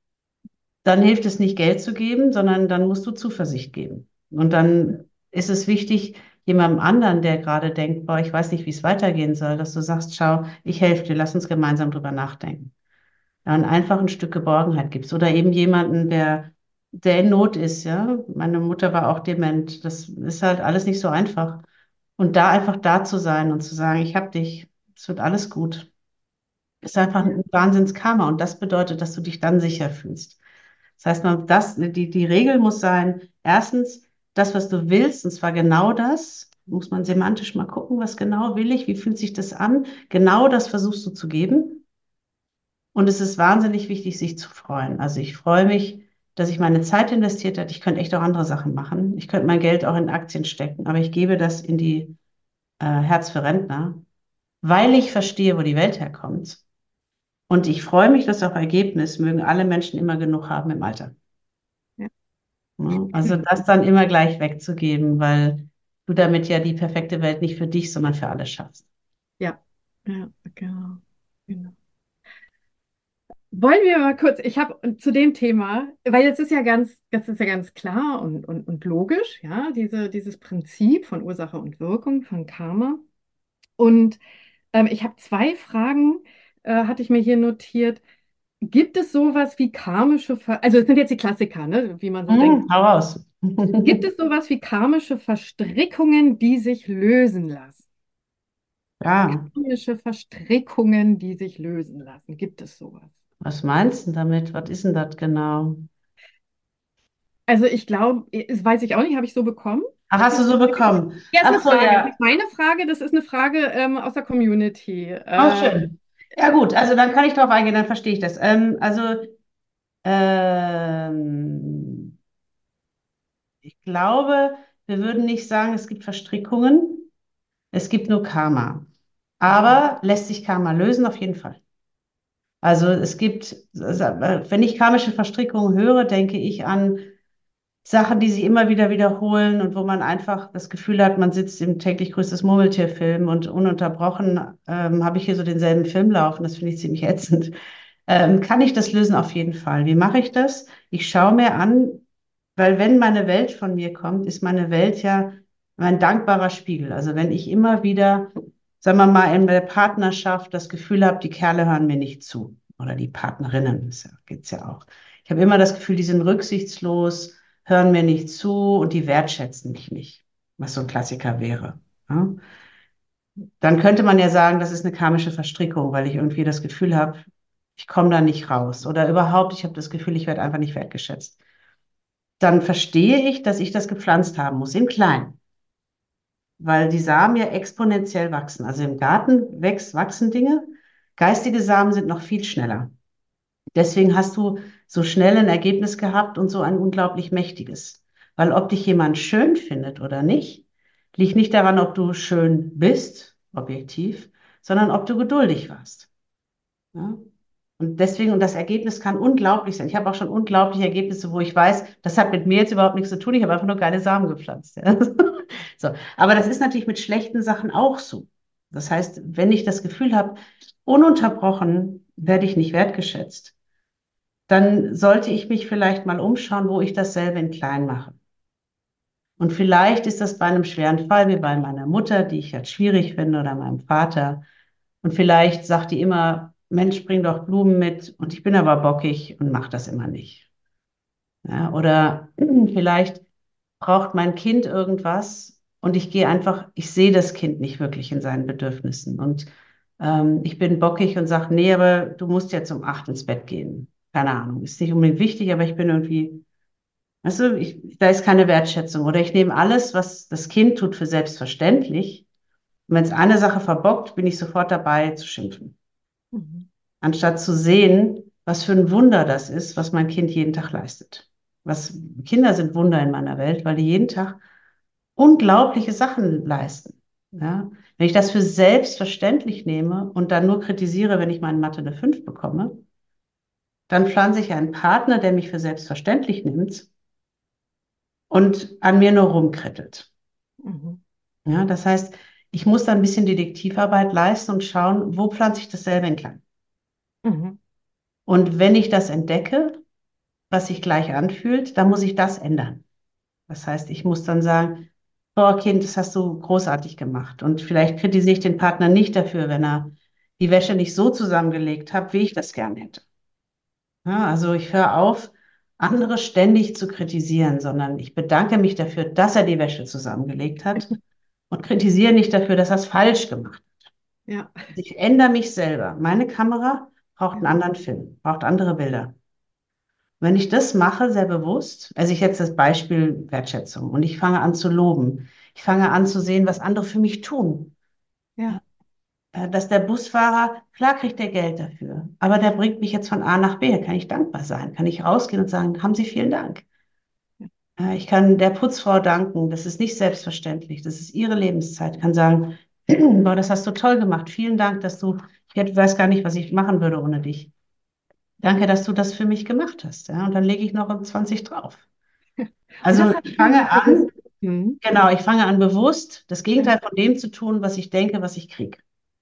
dann hilft es nicht, Geld zu geben, sondern dann musst du Zuversicht geben. Und dann ist es wichtig, jemandem anderen, der gerade denkt, boah, ich weiß nicht, wie es weitergehen soll, dass du sagst, schau, ich helfe dir, lass uns gemeinsam drüber nachdenken. Dann einfach ein Stück Geborgenheit gibst. Oder eben jemanden, der, der in Not ist, ja. Meine Mutter war auch dement. Das ist halt alles nicht so einfach. Und da einfach da zu sein und zu sagen, ich hab dich, es wird alles gut, ist einfach Ja, ein Wahnsinns-Karma. Und das bedeutet, dass du dich dann sicher fühlst. Das heißt, man, das, die, die Regel muss sein, erstens, das, was du willst, und zwar genau das, muss man semantisch mal gucken, was genau will ich, wie fühlt sich das an, genau das versuchst du zu geben. Und es ist wahnsinnig wichtig, sich zu freuen. Also ich freue mich, dass ich meine Zeit investiert habe. Ich könnte echt auch andere Sachen machen. Ich könnte mein Geld auch in Aktien stecken, aber ich gebe das in die äh, Herz für Rentner, weil ich verstehe, wo die Welt herkommt. Und ich freue mich, dass auf Ergebnis mögen alle Menschen immer genug haben im Alter. ja, Ne? Also das dann immer gleich wegzugeben, weil du damit ja die perfekte Welt nicht für dich, sondern für alle schaffst. ja, ja, genau. Genau. Wollen wir mal kurz, ich habe zu dem Thema, weil jetzt ist ja ganz, das ist ja ganz klar und, und, und logisch, ja, diese, dieses Prinzip von Ursache und Wirkung, von Karma. Und ähm, ich habe zwei Fragen, äh, hatte ich mir hier notiert. Gibt es sowas wie karmische, Ver also es sind jetzt die Klassiker, ne, wie man so denkt. Mhm, hau raus. Gibt es sowas wie karmische Verstrickungen, die sich lösen lassen? Ja, Karmische Verstrickungen, die sich lösen lassen. Gibt es sowas? was meinst du damit? Was ist denn das genau? Also ich glaube, das weiß ich auch nicht, habe ich so bekommen. Ach, Ist hast eine du so Frage? bekommen? Ja, ist eine Ach so, Frage. Ist ja. nicht meine Frage, das ist eine Frage ähm, aus der Community. Oh, Äh, schön. Ja, gut, also dann kann ich drauf eingehen, dann verstehe ich das. Ähm, also, ähm, ich glaube, wir würden nicht sagen, es gibt Verstrickungen, es gibt nur Karma. Aber lässt sich Karma lösen? Auf jeden Fall. Also es gibt, also, äh, wenn ich karmische Verstrickungen höre, denke ich an Sachen, die sich immer wieder wiederholen und wo man einfach das Gefühl hat, man sitzt im täglich grüßtes Murmeltierfilm und ununterbrochen ähm, habe ich hier so denselben Film laufen. Das finde ich ziemlich ätzend. Ähm, kann ich das lösen? Auf jeden Fall. Wie mache ich das? Ich schaue mir an, weil wenn meine Welt von mir kommt, ist meine Welt ja mein dankbarer Spiegel. Also wenn ich immer wieder, sagen wir mal, in der Partnerschaft das Gefühl habe, die Kerle hören mir nicht zu oder die Partnerinnen, das gibt's ja auch. Ich habe immer das Gefühl, die sind rücksichtslos, hören mir nicht zu und die wertschätzen mich nicht, was so ein Klassiker wäre. Ja? Dann könnte man ja sagen, das ist eine karmische Verstrickung, weil ich irgendwie das Gefühl habe, ich komme da nicht raus. Oder überhaupt, ich habe das Gefühl, ich werde einfach nicht wertgeschätzt. Dann verstehe ich, dass ich das gepflanzt haben muss, im Kleinen, weil die Samen ja exponentiell wachsen. Also im Garten wächst, wachsen Dinge. Geistige Samen sind noch viel schneller. Deswegen hast du so schnell ein Ergebnis gehabt und so ein unglaublich mächtiges. Weil ob dich jemand schön findet oder nicht, liegt nicht daran, ob du schön bist, objektiv, sondern ob du geduldig warst. Ja? Und deswegen, und das Ergebnis kann unglaublich sein. Ich habe auch schon unglaubliche Ergebnisse, wo ich weiß, das hat mit mir jetzt überhaupt nichts zu tun. Ich habe einfach nur geile Samen gepflanzt. Ja? So. Aber das ist natürlich mit schlechten Sachen auch so. Das heißt, wenn ich das Gefühl habe, ununterbrochen werde ich nicht wertgeschätzt, dann sollte ich mich vielleicht mal umschauen, wo ich dasselbe in klein mache. Und vielleicht ist das bei einem schweren Fall wie bei meiner Mutter, die ich jetzt schwierig finde, oder meinem Vater. Und vielleicht sagt die immer, Mensch, bring doch Blumen mit. Und ich bin aber bockig und mache das immer nicht. Ja, oder vielleicht braucht mein Kind irgendwas und ich gehe einfach, ich sehe das Kind nicht wirklich in seinen Bedürfnissen. Und ähm, ich bin bockig und sage, nee, aber du musst jetzt um acht ins Bett gehen. Keine Ahnung, ist nicht unbedingt wichtig, aber ich bin irgendwie, weißt du, ich, da ist keine Wertschätzung. Oder ich nehme alles, was das Kind tut, für selbstverständlich. Und wenn es eine Sache verbockt, bin ich sofort dabei zu schimpfen. Mhm. Anstatt zu sehen, was für ein Wunder das ist, was mein Kind jeden Tag leistet. Was, Kinder sind Wunder in meiner Welt, weil die jeden Tag unglaubliche Sachen leisten. Ja? Wenn ich das für selbstverständlich nehme und dann nur kritisiere, wenn ich mal in Mathe eine fünf bekomme, dann pflanze ich einen Partner, der mich für selbstverständlich nimmt und an mir nur rumkrittelt. Mhm. Ja, das heißt, ich muss da ein bisschen Detektivarbeit leisten und schauen, wo pflanze ich dasselbe in klein. Mhm. Und wenn ich das entdecke, was sich gleich anfühlt, dann muss ich das ändern. Das heißt, ich muss dann sagen, boah, Kind, das hast du großartig gemacht. Und vielleicht kritisiere ich den Partner nicht dafür, wenn er die Wäsche nicht so zusammengelegt hat, wie ich das gern hätte. Ja, also ich höre auf, andere ständig zu kritisieren, sondern ich bedanke mich dafür, dass er die Wäsche zusammengelegt hat und kritisiere nicht dafür, dass er es falsch gemacht hat. Ja. Also ich ändere mich selber. Meine Kamera braucht Ja. einen anderen Film, braucht andere Bilder. Wenn ich das mache, sehr bewusst, also ich jetzt das Beispiel Wertschätzung und ich fange an zu loben. Ich fange an zu sehen, was andere für mich tun. Ja. Äh, Dass der Busfahrer, klar kriegt der Geld dafür, aber der bringt mich jetzt von A nach B. Da kann ich dankbar sein. Kann ich rausgehen und sagen, haben Sie vielen Dank. Äh, Ich kann der Putzfrau danken. Das ist nicht selbstverständlich. Das ist ihre Lebenszeit. Ich kann sagen, boah, das hast du toll gemacht. Vielen Dank, dass du, ich hätte, weiß gar nicht, was ich machen würde ohne dich. Danke, dass du das für mich gemacht hast. Ja, und dann lege ich noch zwanzig drauf. Und das Also hat ich viel fange mit bewusst. an, Mhm. genau, ich fange an bewusst das Ja. Gegenteil von dem zu tun, was ich denke, was ich kriege.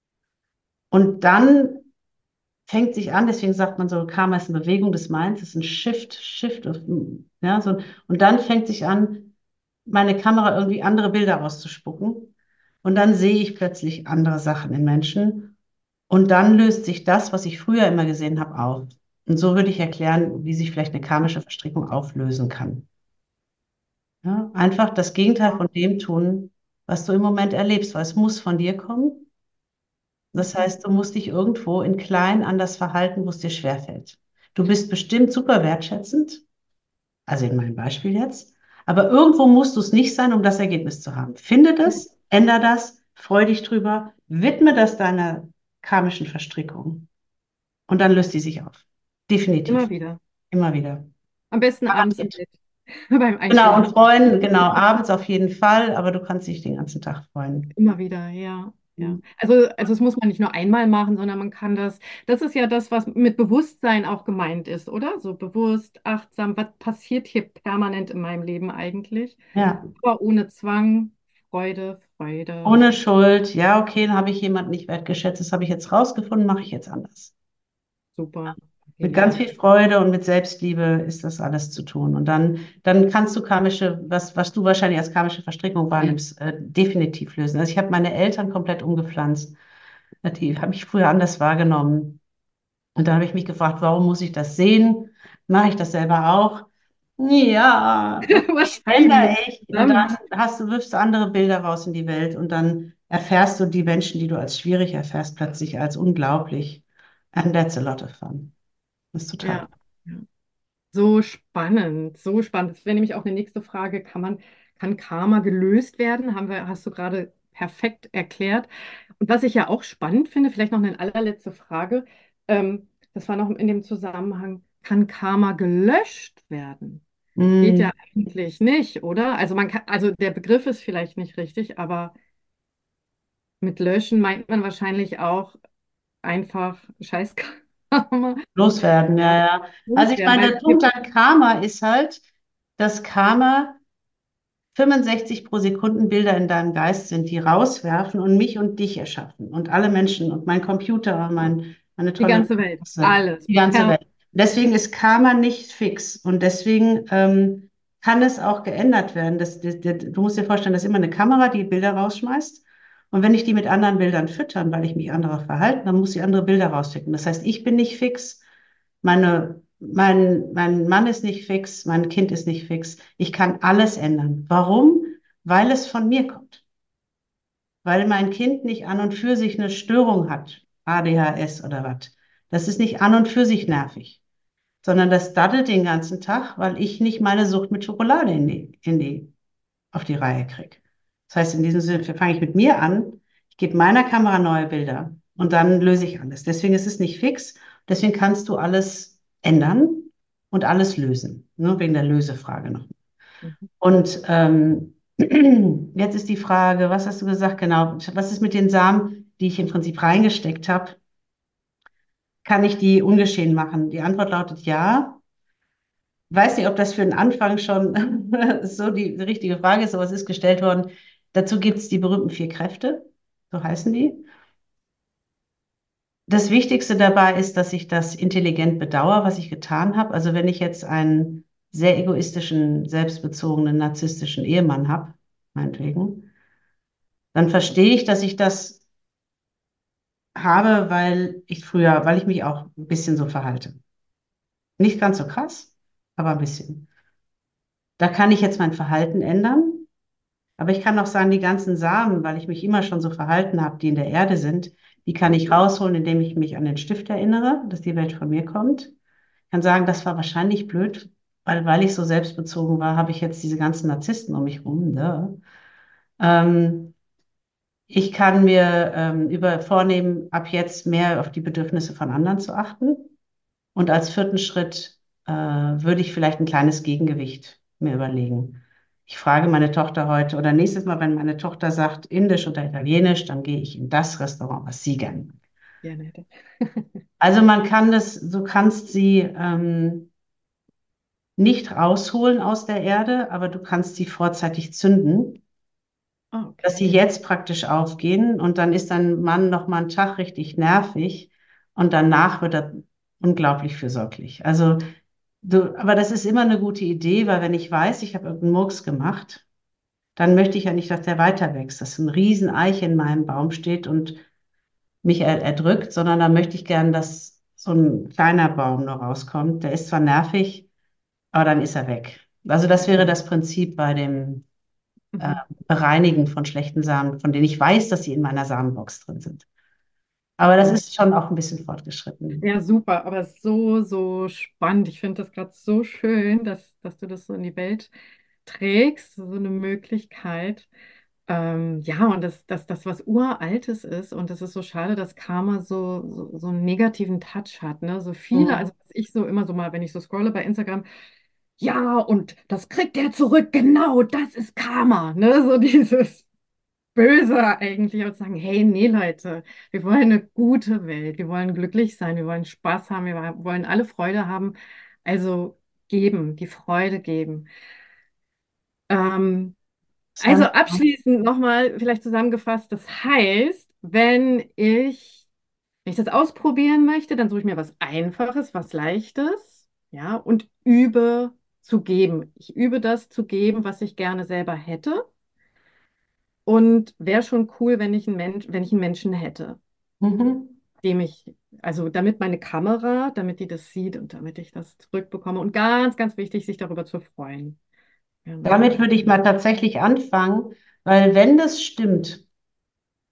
Und dann fängt sich an, deswegen sagt man so, Karma ist eine Bewegung des Minds, ist ein Shift, Shift of, ja, so, und dann fängt sich an, meine Kamera irgendwie andere Bilder auszuspucken. Und dann sehe ich plötzlich andere Sachen in Menschen. Und dann löst sich das, was ich früher immer gesehen habe, auf. Und so würde ich erklären, wie sich vielleicht eine karmische Verstrickung auflösen kann. Ja, einfach das Gegenteil von dem tun, was du im Moment erlebst, weil es muss von dir kommen. Das Mhm. heißt, du musst dich irgendwo in klein anders verhalten, wo es dir schwerfällt. Du bist bestimmt super wertschätzend, also in meinem Beispiel jetzt, aber irgendwo musst du es nicht sein, um das Ergebnis zu haben. Finde das, ändere das, freu dich drüber, widme das deiner karmischen Verstrickung und dann löst die sich auf. Immer Definitiv. wieder. Immer wieder. Am besten abends im Garantiert. Bett, beim Genau, und Einschlafen. freuen, genau, abends auf jeden Fall, aber du kannst dich den ganzen Tag freuen. Immer wieder, ja. Ja. Mhm. Also, also das muss man nicht nur einmal machen, sondern man kann das, das ist ja das, was mit Bewusstsein auch gemeint ist, oder? So bewusst, achtsam, was passiert hier permanent in meinem Leben eigentlich? Ja. Aber ohne Zwang, Freude, Freude. Ohne Schuld, ja, okay, dann habe ich jemanden nicht wertgeschätzt, das habe ich jetzt rausgefunden, mache ich jetzt anders. Super, auf Mit jeden ganz Fall. viel Freude und mit Selbstliebe ist das alles zu tun. Und dann, dann kannst du karmische, was, was du wahrscheinlich als karmische Verstrickung wahrnimmst, äh, definitiv lösen. Also ich habe meine Eltern komplett umgepflanzt. Die habe ich früher anders wahrgenommen. Und da habe ich mich gefragt, warum muss ich das sehen? Mache ich das selber auch? Ja, und Wahrscheinlich ändere hängt ich. Und dann zusammen. hast du, wirfst du andere Bilder raus in die Welt und dann erfährst du die Menschen, die du als schwierig erfährst, plötzlich als unglaublich. And that's a lot of fun. Das ist total. Ja. Ja. So spannend, so spannend. Das wäre nämlich auch eine nächste Frage. Kann man, kann Karma gelöst werden? Haben wir, hast du gerade perfekt erklärt. Und was ich ja auch spannend finde, vielleicht noch eine allerletzte Frage. Ähm, das war noch in dem Zusammenhang, kann Karma gelöscht werden? Geht Mm, ja eigentlich nicht, oder? Also man kann, also der Begriff ist vielleicht nicht richtig, aber mit löschen meint man wahrscheinlich auch einfach Scheiß-Karma. loswerden, ja, Ja, ja. Also ich loswerden, meine, weil der Punkt an Karma ist halt, dass Karma fünfundsechzig pro Sekunden Bilder in deinem Geist sind, die rauswerfen und mich und dich erschaffen und alle Menschen und mein Computer und mein, meine die tolle ganze Welt, Katze, alles. die ganze Per Welt. Deswegen ist Karma nicht fix und deswegen ähm, kann es auch geändert werden. Das, das, das, du musst dir vorstellen, das ist immer eine Kamera, die Bilder rausschmeißt. Und wenn ich die mit anderen Bildern füttern, weil ich mich anderer verhalte, dann muss sie andere Bilder rausschicken. Das heißt, ich bin nicht fix. Meine, mein, mein Mann ist nicht fix, mein Kind ist nicht fix. Ich kann alles ändern. Warum? Weil es von mir kommt. Weil mein Kind nicht an und für sich eine Störung hat, A D H S oder was. Das ist nicht an und für sich nervig, sondern das daddelt den ganzen Tag, weil ich nicht meine Sucht mit Schokolade in die, in die, auf die Reihe kriege. Das heißt, in diesem Sinne fange ich mit mir an, ich gebe meiner Kamera neue Bilder und dann löse ich alles. Deswegen ist es nicht fix, deswegen kannst du alles ändern und alles lösen. Ne, wegen der Lösefrage noch. Mhm. Und ähm, jetzt ist die Frage, was hast du gesagt? Genau, was ist mit den Samen, die ich im Prinzip reingesteckt habe? Kann ich die ungeschehen machen? Die Antwort lautet ja. Ich weiß nicht, ob das für den Anfang schon so die, die richtige Frage ist, aber es ist gestellt worden. Dazu gibt es die berühmten vier Kräfte, so heißen die. Das Wichtigste dabei ist, dass ich das intelligent bedauere, was ich getan habe. Also wenn ich jetzt einen sehr egoistischen, selbstbezogenen, narzisstischen Ehemann habe, meinetwegen, dann verstehe ich, dass ich das habe, weil ich früher, weil ich mich auch ein bisschen so verhalte. Nicht ganz so krass, aber ein bisschen. Da kann ich jetzt mein Verhalten ändern, aber ich kann auch sagen, die ganzen Samen, weil ich mich immer schon so verhalten habe, die in der Erde sind, die kann ich rausholen, indem ich mich an den Stift erinnere, dass die Welt von mir kommt. Ich kann sagen, das war wahrscheinlich blöd, weil, weil ich so selbstbezogen war, habe ich jetzt diese ganzen Narzissten um mich rum. Ne? Ähm, Ich kann mir ähm, über vornehmen, ab jetzt mehr auf die Bedürfnisse von anderen zu achten. Und als vierten Schritt äh, würde ich vielleicht ein kleines Gegengewicht mir überlegen. Ich frage meine Tochter heute oder nächstes Mal, wenn meine Tochter sagt Indisch oder Italienisch, dann gehe ich in das Restaurant, was sie gerne mag. Gerne hätte. Also man kann das, du kannst sie ähm, nicht rausholen aus der Erde, aber du kannst sie vorzeitig zünden, Ah, dass sie okay. jetzt praktisch aufgehen und dann ist dein Mann noch mal einen Tag richtig nervig und danach wird er unglaublich fürsorglich. Also du, aber das ist immer eine gute Idee, weil wenn ich weiß, ich habe irgendeinen Murks gemacht, dann möchte ich ja nicht, dass der weiter wächst, dass ein Rieseneich in meinem Baum steht und mich er, erdrückt, sondern da möchte ich gern, dass so ein kleiner Baum nur rauskommt. Der ist zwar nervig, aber dann ist er weg. Also das wäre das Prinzip bei dem äh, Mhm. Bereinigen von schlechten Samen, von denen ich weiß, dass sie in meiner Samenbox drin sind. Aber das Ja. ist schon auch ein bisschen fortgeschritten. Ja, super, aber so, so spannend. Ich finde das gerade so schön, dass, dass du das so in die Welt trägst, so eine Möglichkeit. Ähm, ja, und dass das, das was Uraltes ist. Und das ist so schade, dass Karma so, so, so einen negativen Touch hat. Ne? So viele, Mhm. also was ich so immer so mal, wenn ich so scrolle bei Instagram, ja, und das kriegt er zurück, genau, das ist Karma. Ne? So dieses Böse eigentlich und sagen, hey, nee, Leute, wir wollen eine gute Welt, wir wollen glücklich sein, wir wollen Spaß haben, wir wollen alle Freude haben. Also geben, die Freude geben. Ähm, also Dann, abschließend nochmal vielleicht zusammengefasst, das heißt, wenn ich, wenn ich das ausprobieren möchte, dann suche ich mir was Einfaches, was Leichtes, ja, und übe zu geben. Ich übe das zu geben, was ich gerne selber hätte. Und wäre schon cool, wenn ich einen Mensch, wenn ich einen Menschen hätte, mhm. dem ich, also damit meine Kamera, damit die das sieht und damit ich das zurückbekomme. Und ganz, ganz wichtig, sich darüber zu freuen. Genau. Damit würde ich mal tatsächlich anfangen, weil wenn das stimmt,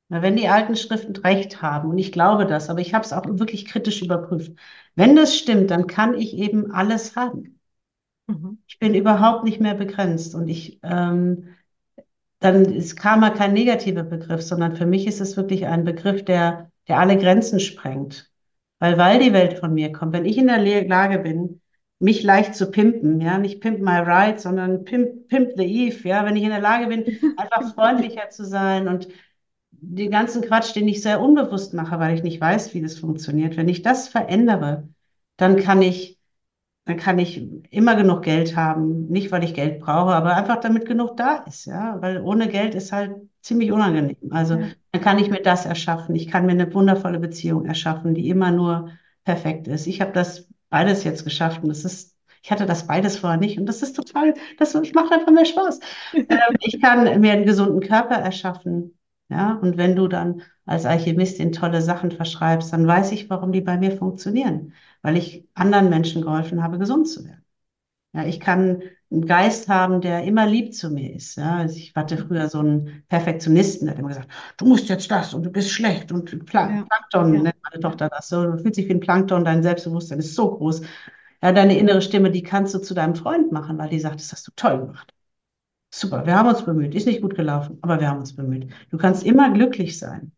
Na, wenn die alten Schriften recht haben, und ich glaube das, aber ich habe es auch wirklich kritisch überprüft. Wenn das stimmt, dann kann ich eben alles haben. Mhm. Ich bin überhaupt nicht mehr begrenzt und ich, ähm, dann ist Karma kein negativer Begriff, sondern für mich ist es wirklich ein Begriff, der, der alle Grenzen sprengt. Weil, weil die Welt von mir kommt, wenn ich in der Le- Lage bin, mich leicht zu pimpen, ja, nicht pimp my ride, sondern pimp, pimp the Eve, ja, wenn ich in der Lage bin, einfach freundlicher zu sein und den ganzen Quatsch, den ich sehr unbewusst mache, weil ich nicht weiß, wie das funktioniert, wenn ich das verändere, dann kann ich dann kann ich immer genug Geld haben. Nicht, weil ich Geld brauche, aber einfach damit genug da ist, ja. Weil ohne Geld ist halt ziemlich unangenehm. Also Ja, dann kann ich mir das erschaffen. Ich kann mir eine wundervolle Beziehung erschaffen, die immer nur perfekt ist. Ich habe das beides jetzt geschafft und das ist, ich hatte das beides vorher nicht und das ist total, das macht einfach mehr Spaß. Ähm, ich kann mir einen gesunden Körper erschaffen, ja. Und wenn du dann als Alchemistin tolle Sachen verschreibst, dann weiß ich, warum die bei mir funktionieren, weil ich anderen Menschen geholfen habe, gesund zu werden. Ja, ich kann einen Geist haben, der immer lieb zu mir ist. Ja, also ich hatte früher so einen Perfektionisten, der hat immer gesagt, du musst jetzt das und du bist schlecht und Plank ja, Plankton, ja, nennt meine ja. Tochter das so, du fühlst dich wie ein Plankton, dein Selbstbewusstsein ist so groß. Ja, deine innere Stimme, die kannst du zu deinem Freund machen, weil die sagt, das hast du toll gemacht. Super, wir haben uns bemüht. Ist nicht gut gelaufen, aber wir haben uns bemüht. Du kannst immer glücklich sein,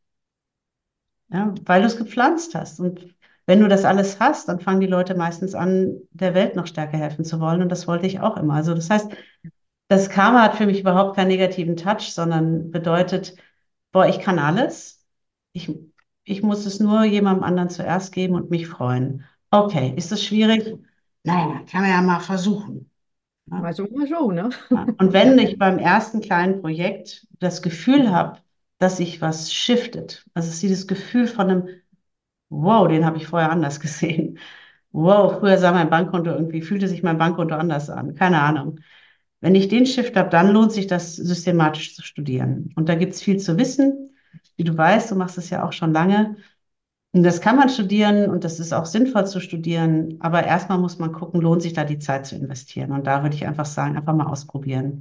ja, weil du es gepflanzt hast. Und wenn du das alles hast, dann fangen die Leute meistens an, der Welt noch stärker helfen zu wollen. Und das wollte ich auch immer. Also das heißt, das Karma hat für mich überhaupt keinen negativen Touch, sondern bedeutet, boah, ich kann alles. Ich, ich muss es nur jemandem anderen zuerst geben und mich freuen. Okay, ist das schwierig? Nein, kann man ja mal versuchen. Ja. Mal so, mal so, ne? Ja. Und wenn Ja, ich beim ersten kleinen Projekt das Gefühl habe, dass sich was shiftet, also es ist dieses Gefühl von einem, wow, den habe ich vorher anders gesehen. Wow, früher sah mein Bankkonto irgendwie, fühlte sich mein Bankkonto anders an. Keine Ahnung. Wenn ich den Shift habe, dann lohnt sich das systematisch zu studieren. Und da gibt es viel zu wissen. Wie du weißt, du machst es ja auch schon lange. Und das kann man studieren und das ist auch sinnvoll zu studieren. Aber erstmal muss man gucken, lohnt sich da die Zeit zu investieren. Und da würde ich einfach sagen, einfach mal ausprobieren.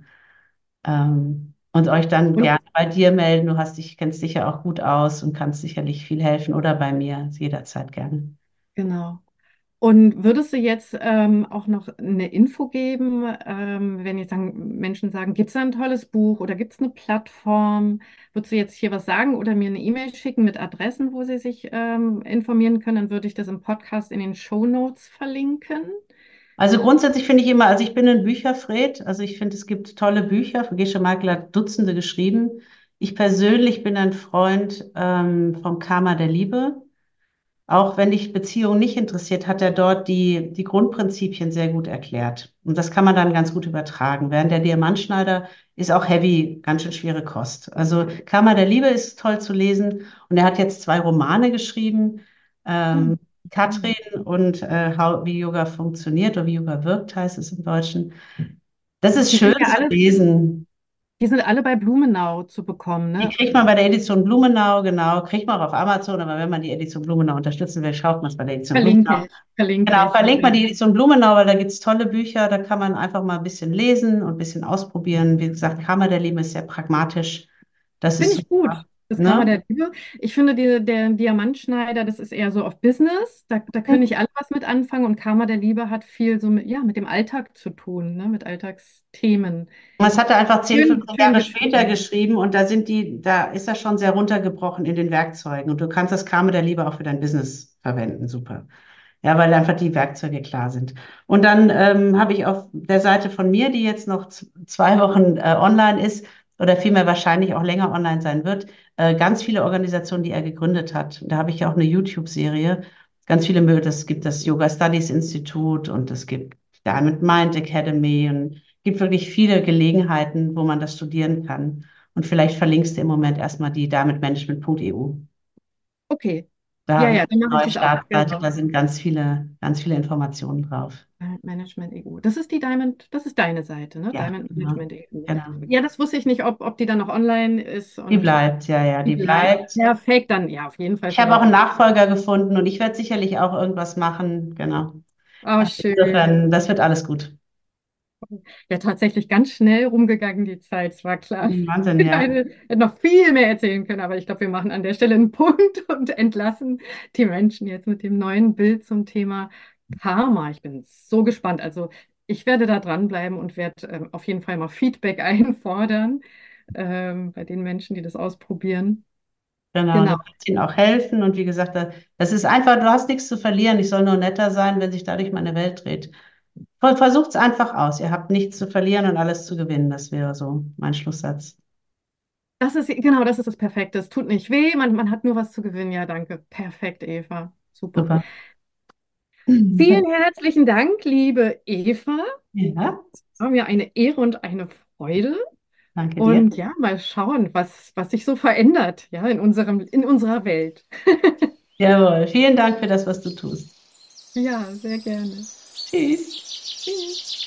Ähm, und euch dann und gerne bei dir melden. Du hast dich, kennst dich ja auch gut aus und kannst sicherlich viel helfen oder bei mir jederzeit gerne. genau. Und würdest du jetzt ähm, auch noch eine Info geben, ähm, wenn jetzt sagen, Menschen sagen, gibt es da ein tolles Buch oder gibt es eine Plattform? Würdest du jetzt hier was sagen oder mir eine E-Mail schicken mit Adressen, wo sie sich ähm, informieren können? Dann würde ich das im Podcast in den Show Notes verlinken. Also grundsätzlich finde ich immer, also ich bin ein Bücherfred, also ich finde, es gibt tolle Bücher. Gesche Michael hat Dutzende geschrieben. Ich persönlich bin ein Freund ähm, vom Karma der Liebe. Auch wenn dich Beziehung nicht interessiert, hat er dort die, die Grundprinzipien sehr gut erklärt. Und das kann man dann ganz gut übertragen. Während der Diamantschneider ist auch heavy, ganz schön schwere Kost. Also Karma der Liebe ist toll zu lesen. Und er hat jetzt zwei Romane geschrieben. Ähm, Hm. Katrin und äh, How, wie Yoga funktioniert oder wie Yoga wirkt, heißt es im Deutschen. Das ist Die schön sind ja zu alle, lesen. die sind alle bei Blumenau zu bekommen, Die ne? kriegt man bei der Edition Blumenau, genau, kriegt man auch auf Amazon, aber wenn man die Edition Blumenau unterstützen will, schaut man es bei der Edition Verlinke Blumenau. ich, verlinke Genau, ich. verlinkt mal Ja. die Edition Blumenau, weil da gibt es tolle Bücher, da kann man einfach mal ein bisschen lesen und ein bisschen ausprobieren. Wie gesagt, Kammer der Liebe ist sehr pragmatisch. Das ist Finde ich gut. super. Das Kammer Ne? der Liebe. Ich finde, die, der Diamantschneider, das ist eher so auf Business. Da, da können nicht alle was mit anfangen. Und Kammer der Liebe hat viel so mit, ja, mit dem Alltag zu tun, ne? Mit Alltagsthemen. Das hat er einfach zehn, Schön, fünfzehn schön Jahre später geschrieben. geschrieben und da sind die, da ist er schon sehr runtergebrochen in den Werkzeugen. Und du kannst das Kammer der Liebe auch für dein Business verwenden. Super. Ja, weil einfach die Werkzeuge klar sind. Und dann ähm, habe ich auf der Seite von mir, die jetzt noch z- zwei Wochen äh, online ist oder vielmehr wahrscheinlich auch länger online sein wird, äh, ganz viele Organisationen, die er gegründet hat. Da habe ich ja auch eine YouTube-Serie. Ganz viele, Mö- das gibt das Yoga Studies Institute und es gibt Diamond Mind Academy und es gibt wirklich viele Gelegenheiten, wo man das studieren kann. Und vielleicht verlinkst du im Moment erstmal die diamondmanagement punkt e u. Okay. Da Ja, habe ich ja, dann eine mache ich neue das auch. Startseite, Genau. da sind ganz viele, ganz viele Informationen drauf. Diamond Management E U. Das ist die Diamond, das ist deine Seite, ne? Ja, Diamond genau. Management E U. Genau. Ja, das wusste ich nicht, ob, ob die dann noch online ist Die und bleibt, ja, ja, die die bleibt. bleibt. Perfekt, dann ja, auf jeden Fall Ich habe auch einen verlinke ich. Nachfolger gefunden und ich werde sicherlich auch irgendwas machen. Genau. Oh, Also schön. insofern, das wird alles gut. Ja, tatsächlich ganz schnell rumgegangen, die Zeit, es war klar. Wahnsinn, Ich ja. hätte hätte noch viel mehr erzählen können, aber ich glaube, wir machen an der Stelle einen Punkt und entlassen die Menschen jetzt mit dem neuen Bild zum Thema Karma. Ich bin so gespannt. Also ich werde da dranbleiben und werde ähm, auf jeden Fall mal Feedback einfordern ähm, bei den Menschen, die das ausprobieren. Genau, du Genau. willst ihnen auch helfen. Und wie gesagt, da- das ist einfach, du hast nichts zu verlieren. Ich soll nur netter sein, wenn sich dadurch meine Welt dreht. Versucht es einfach aus. Ihr habt nichts zu verlieren und alles zu gewinnen. Das wäre so mein Schlusssatz. Das ist, genau, das ist das Perfekte. Es tut nicht weh, man, man hat nur was zu gewinnen. Ja, danke. Perfekt, Eva. Super. Super. Vielen herzlichen Dank, liebe Eva. Ja, War mir eine Ehre und eine Freude. danke dir. Und ja, mal schauen, was, was sich so verändert, ja, in unserem, in unserer Welt. Jawohl. Vielen Dank für das, was du tust. Ja, sehr gerne. Tschüss. Tschüss.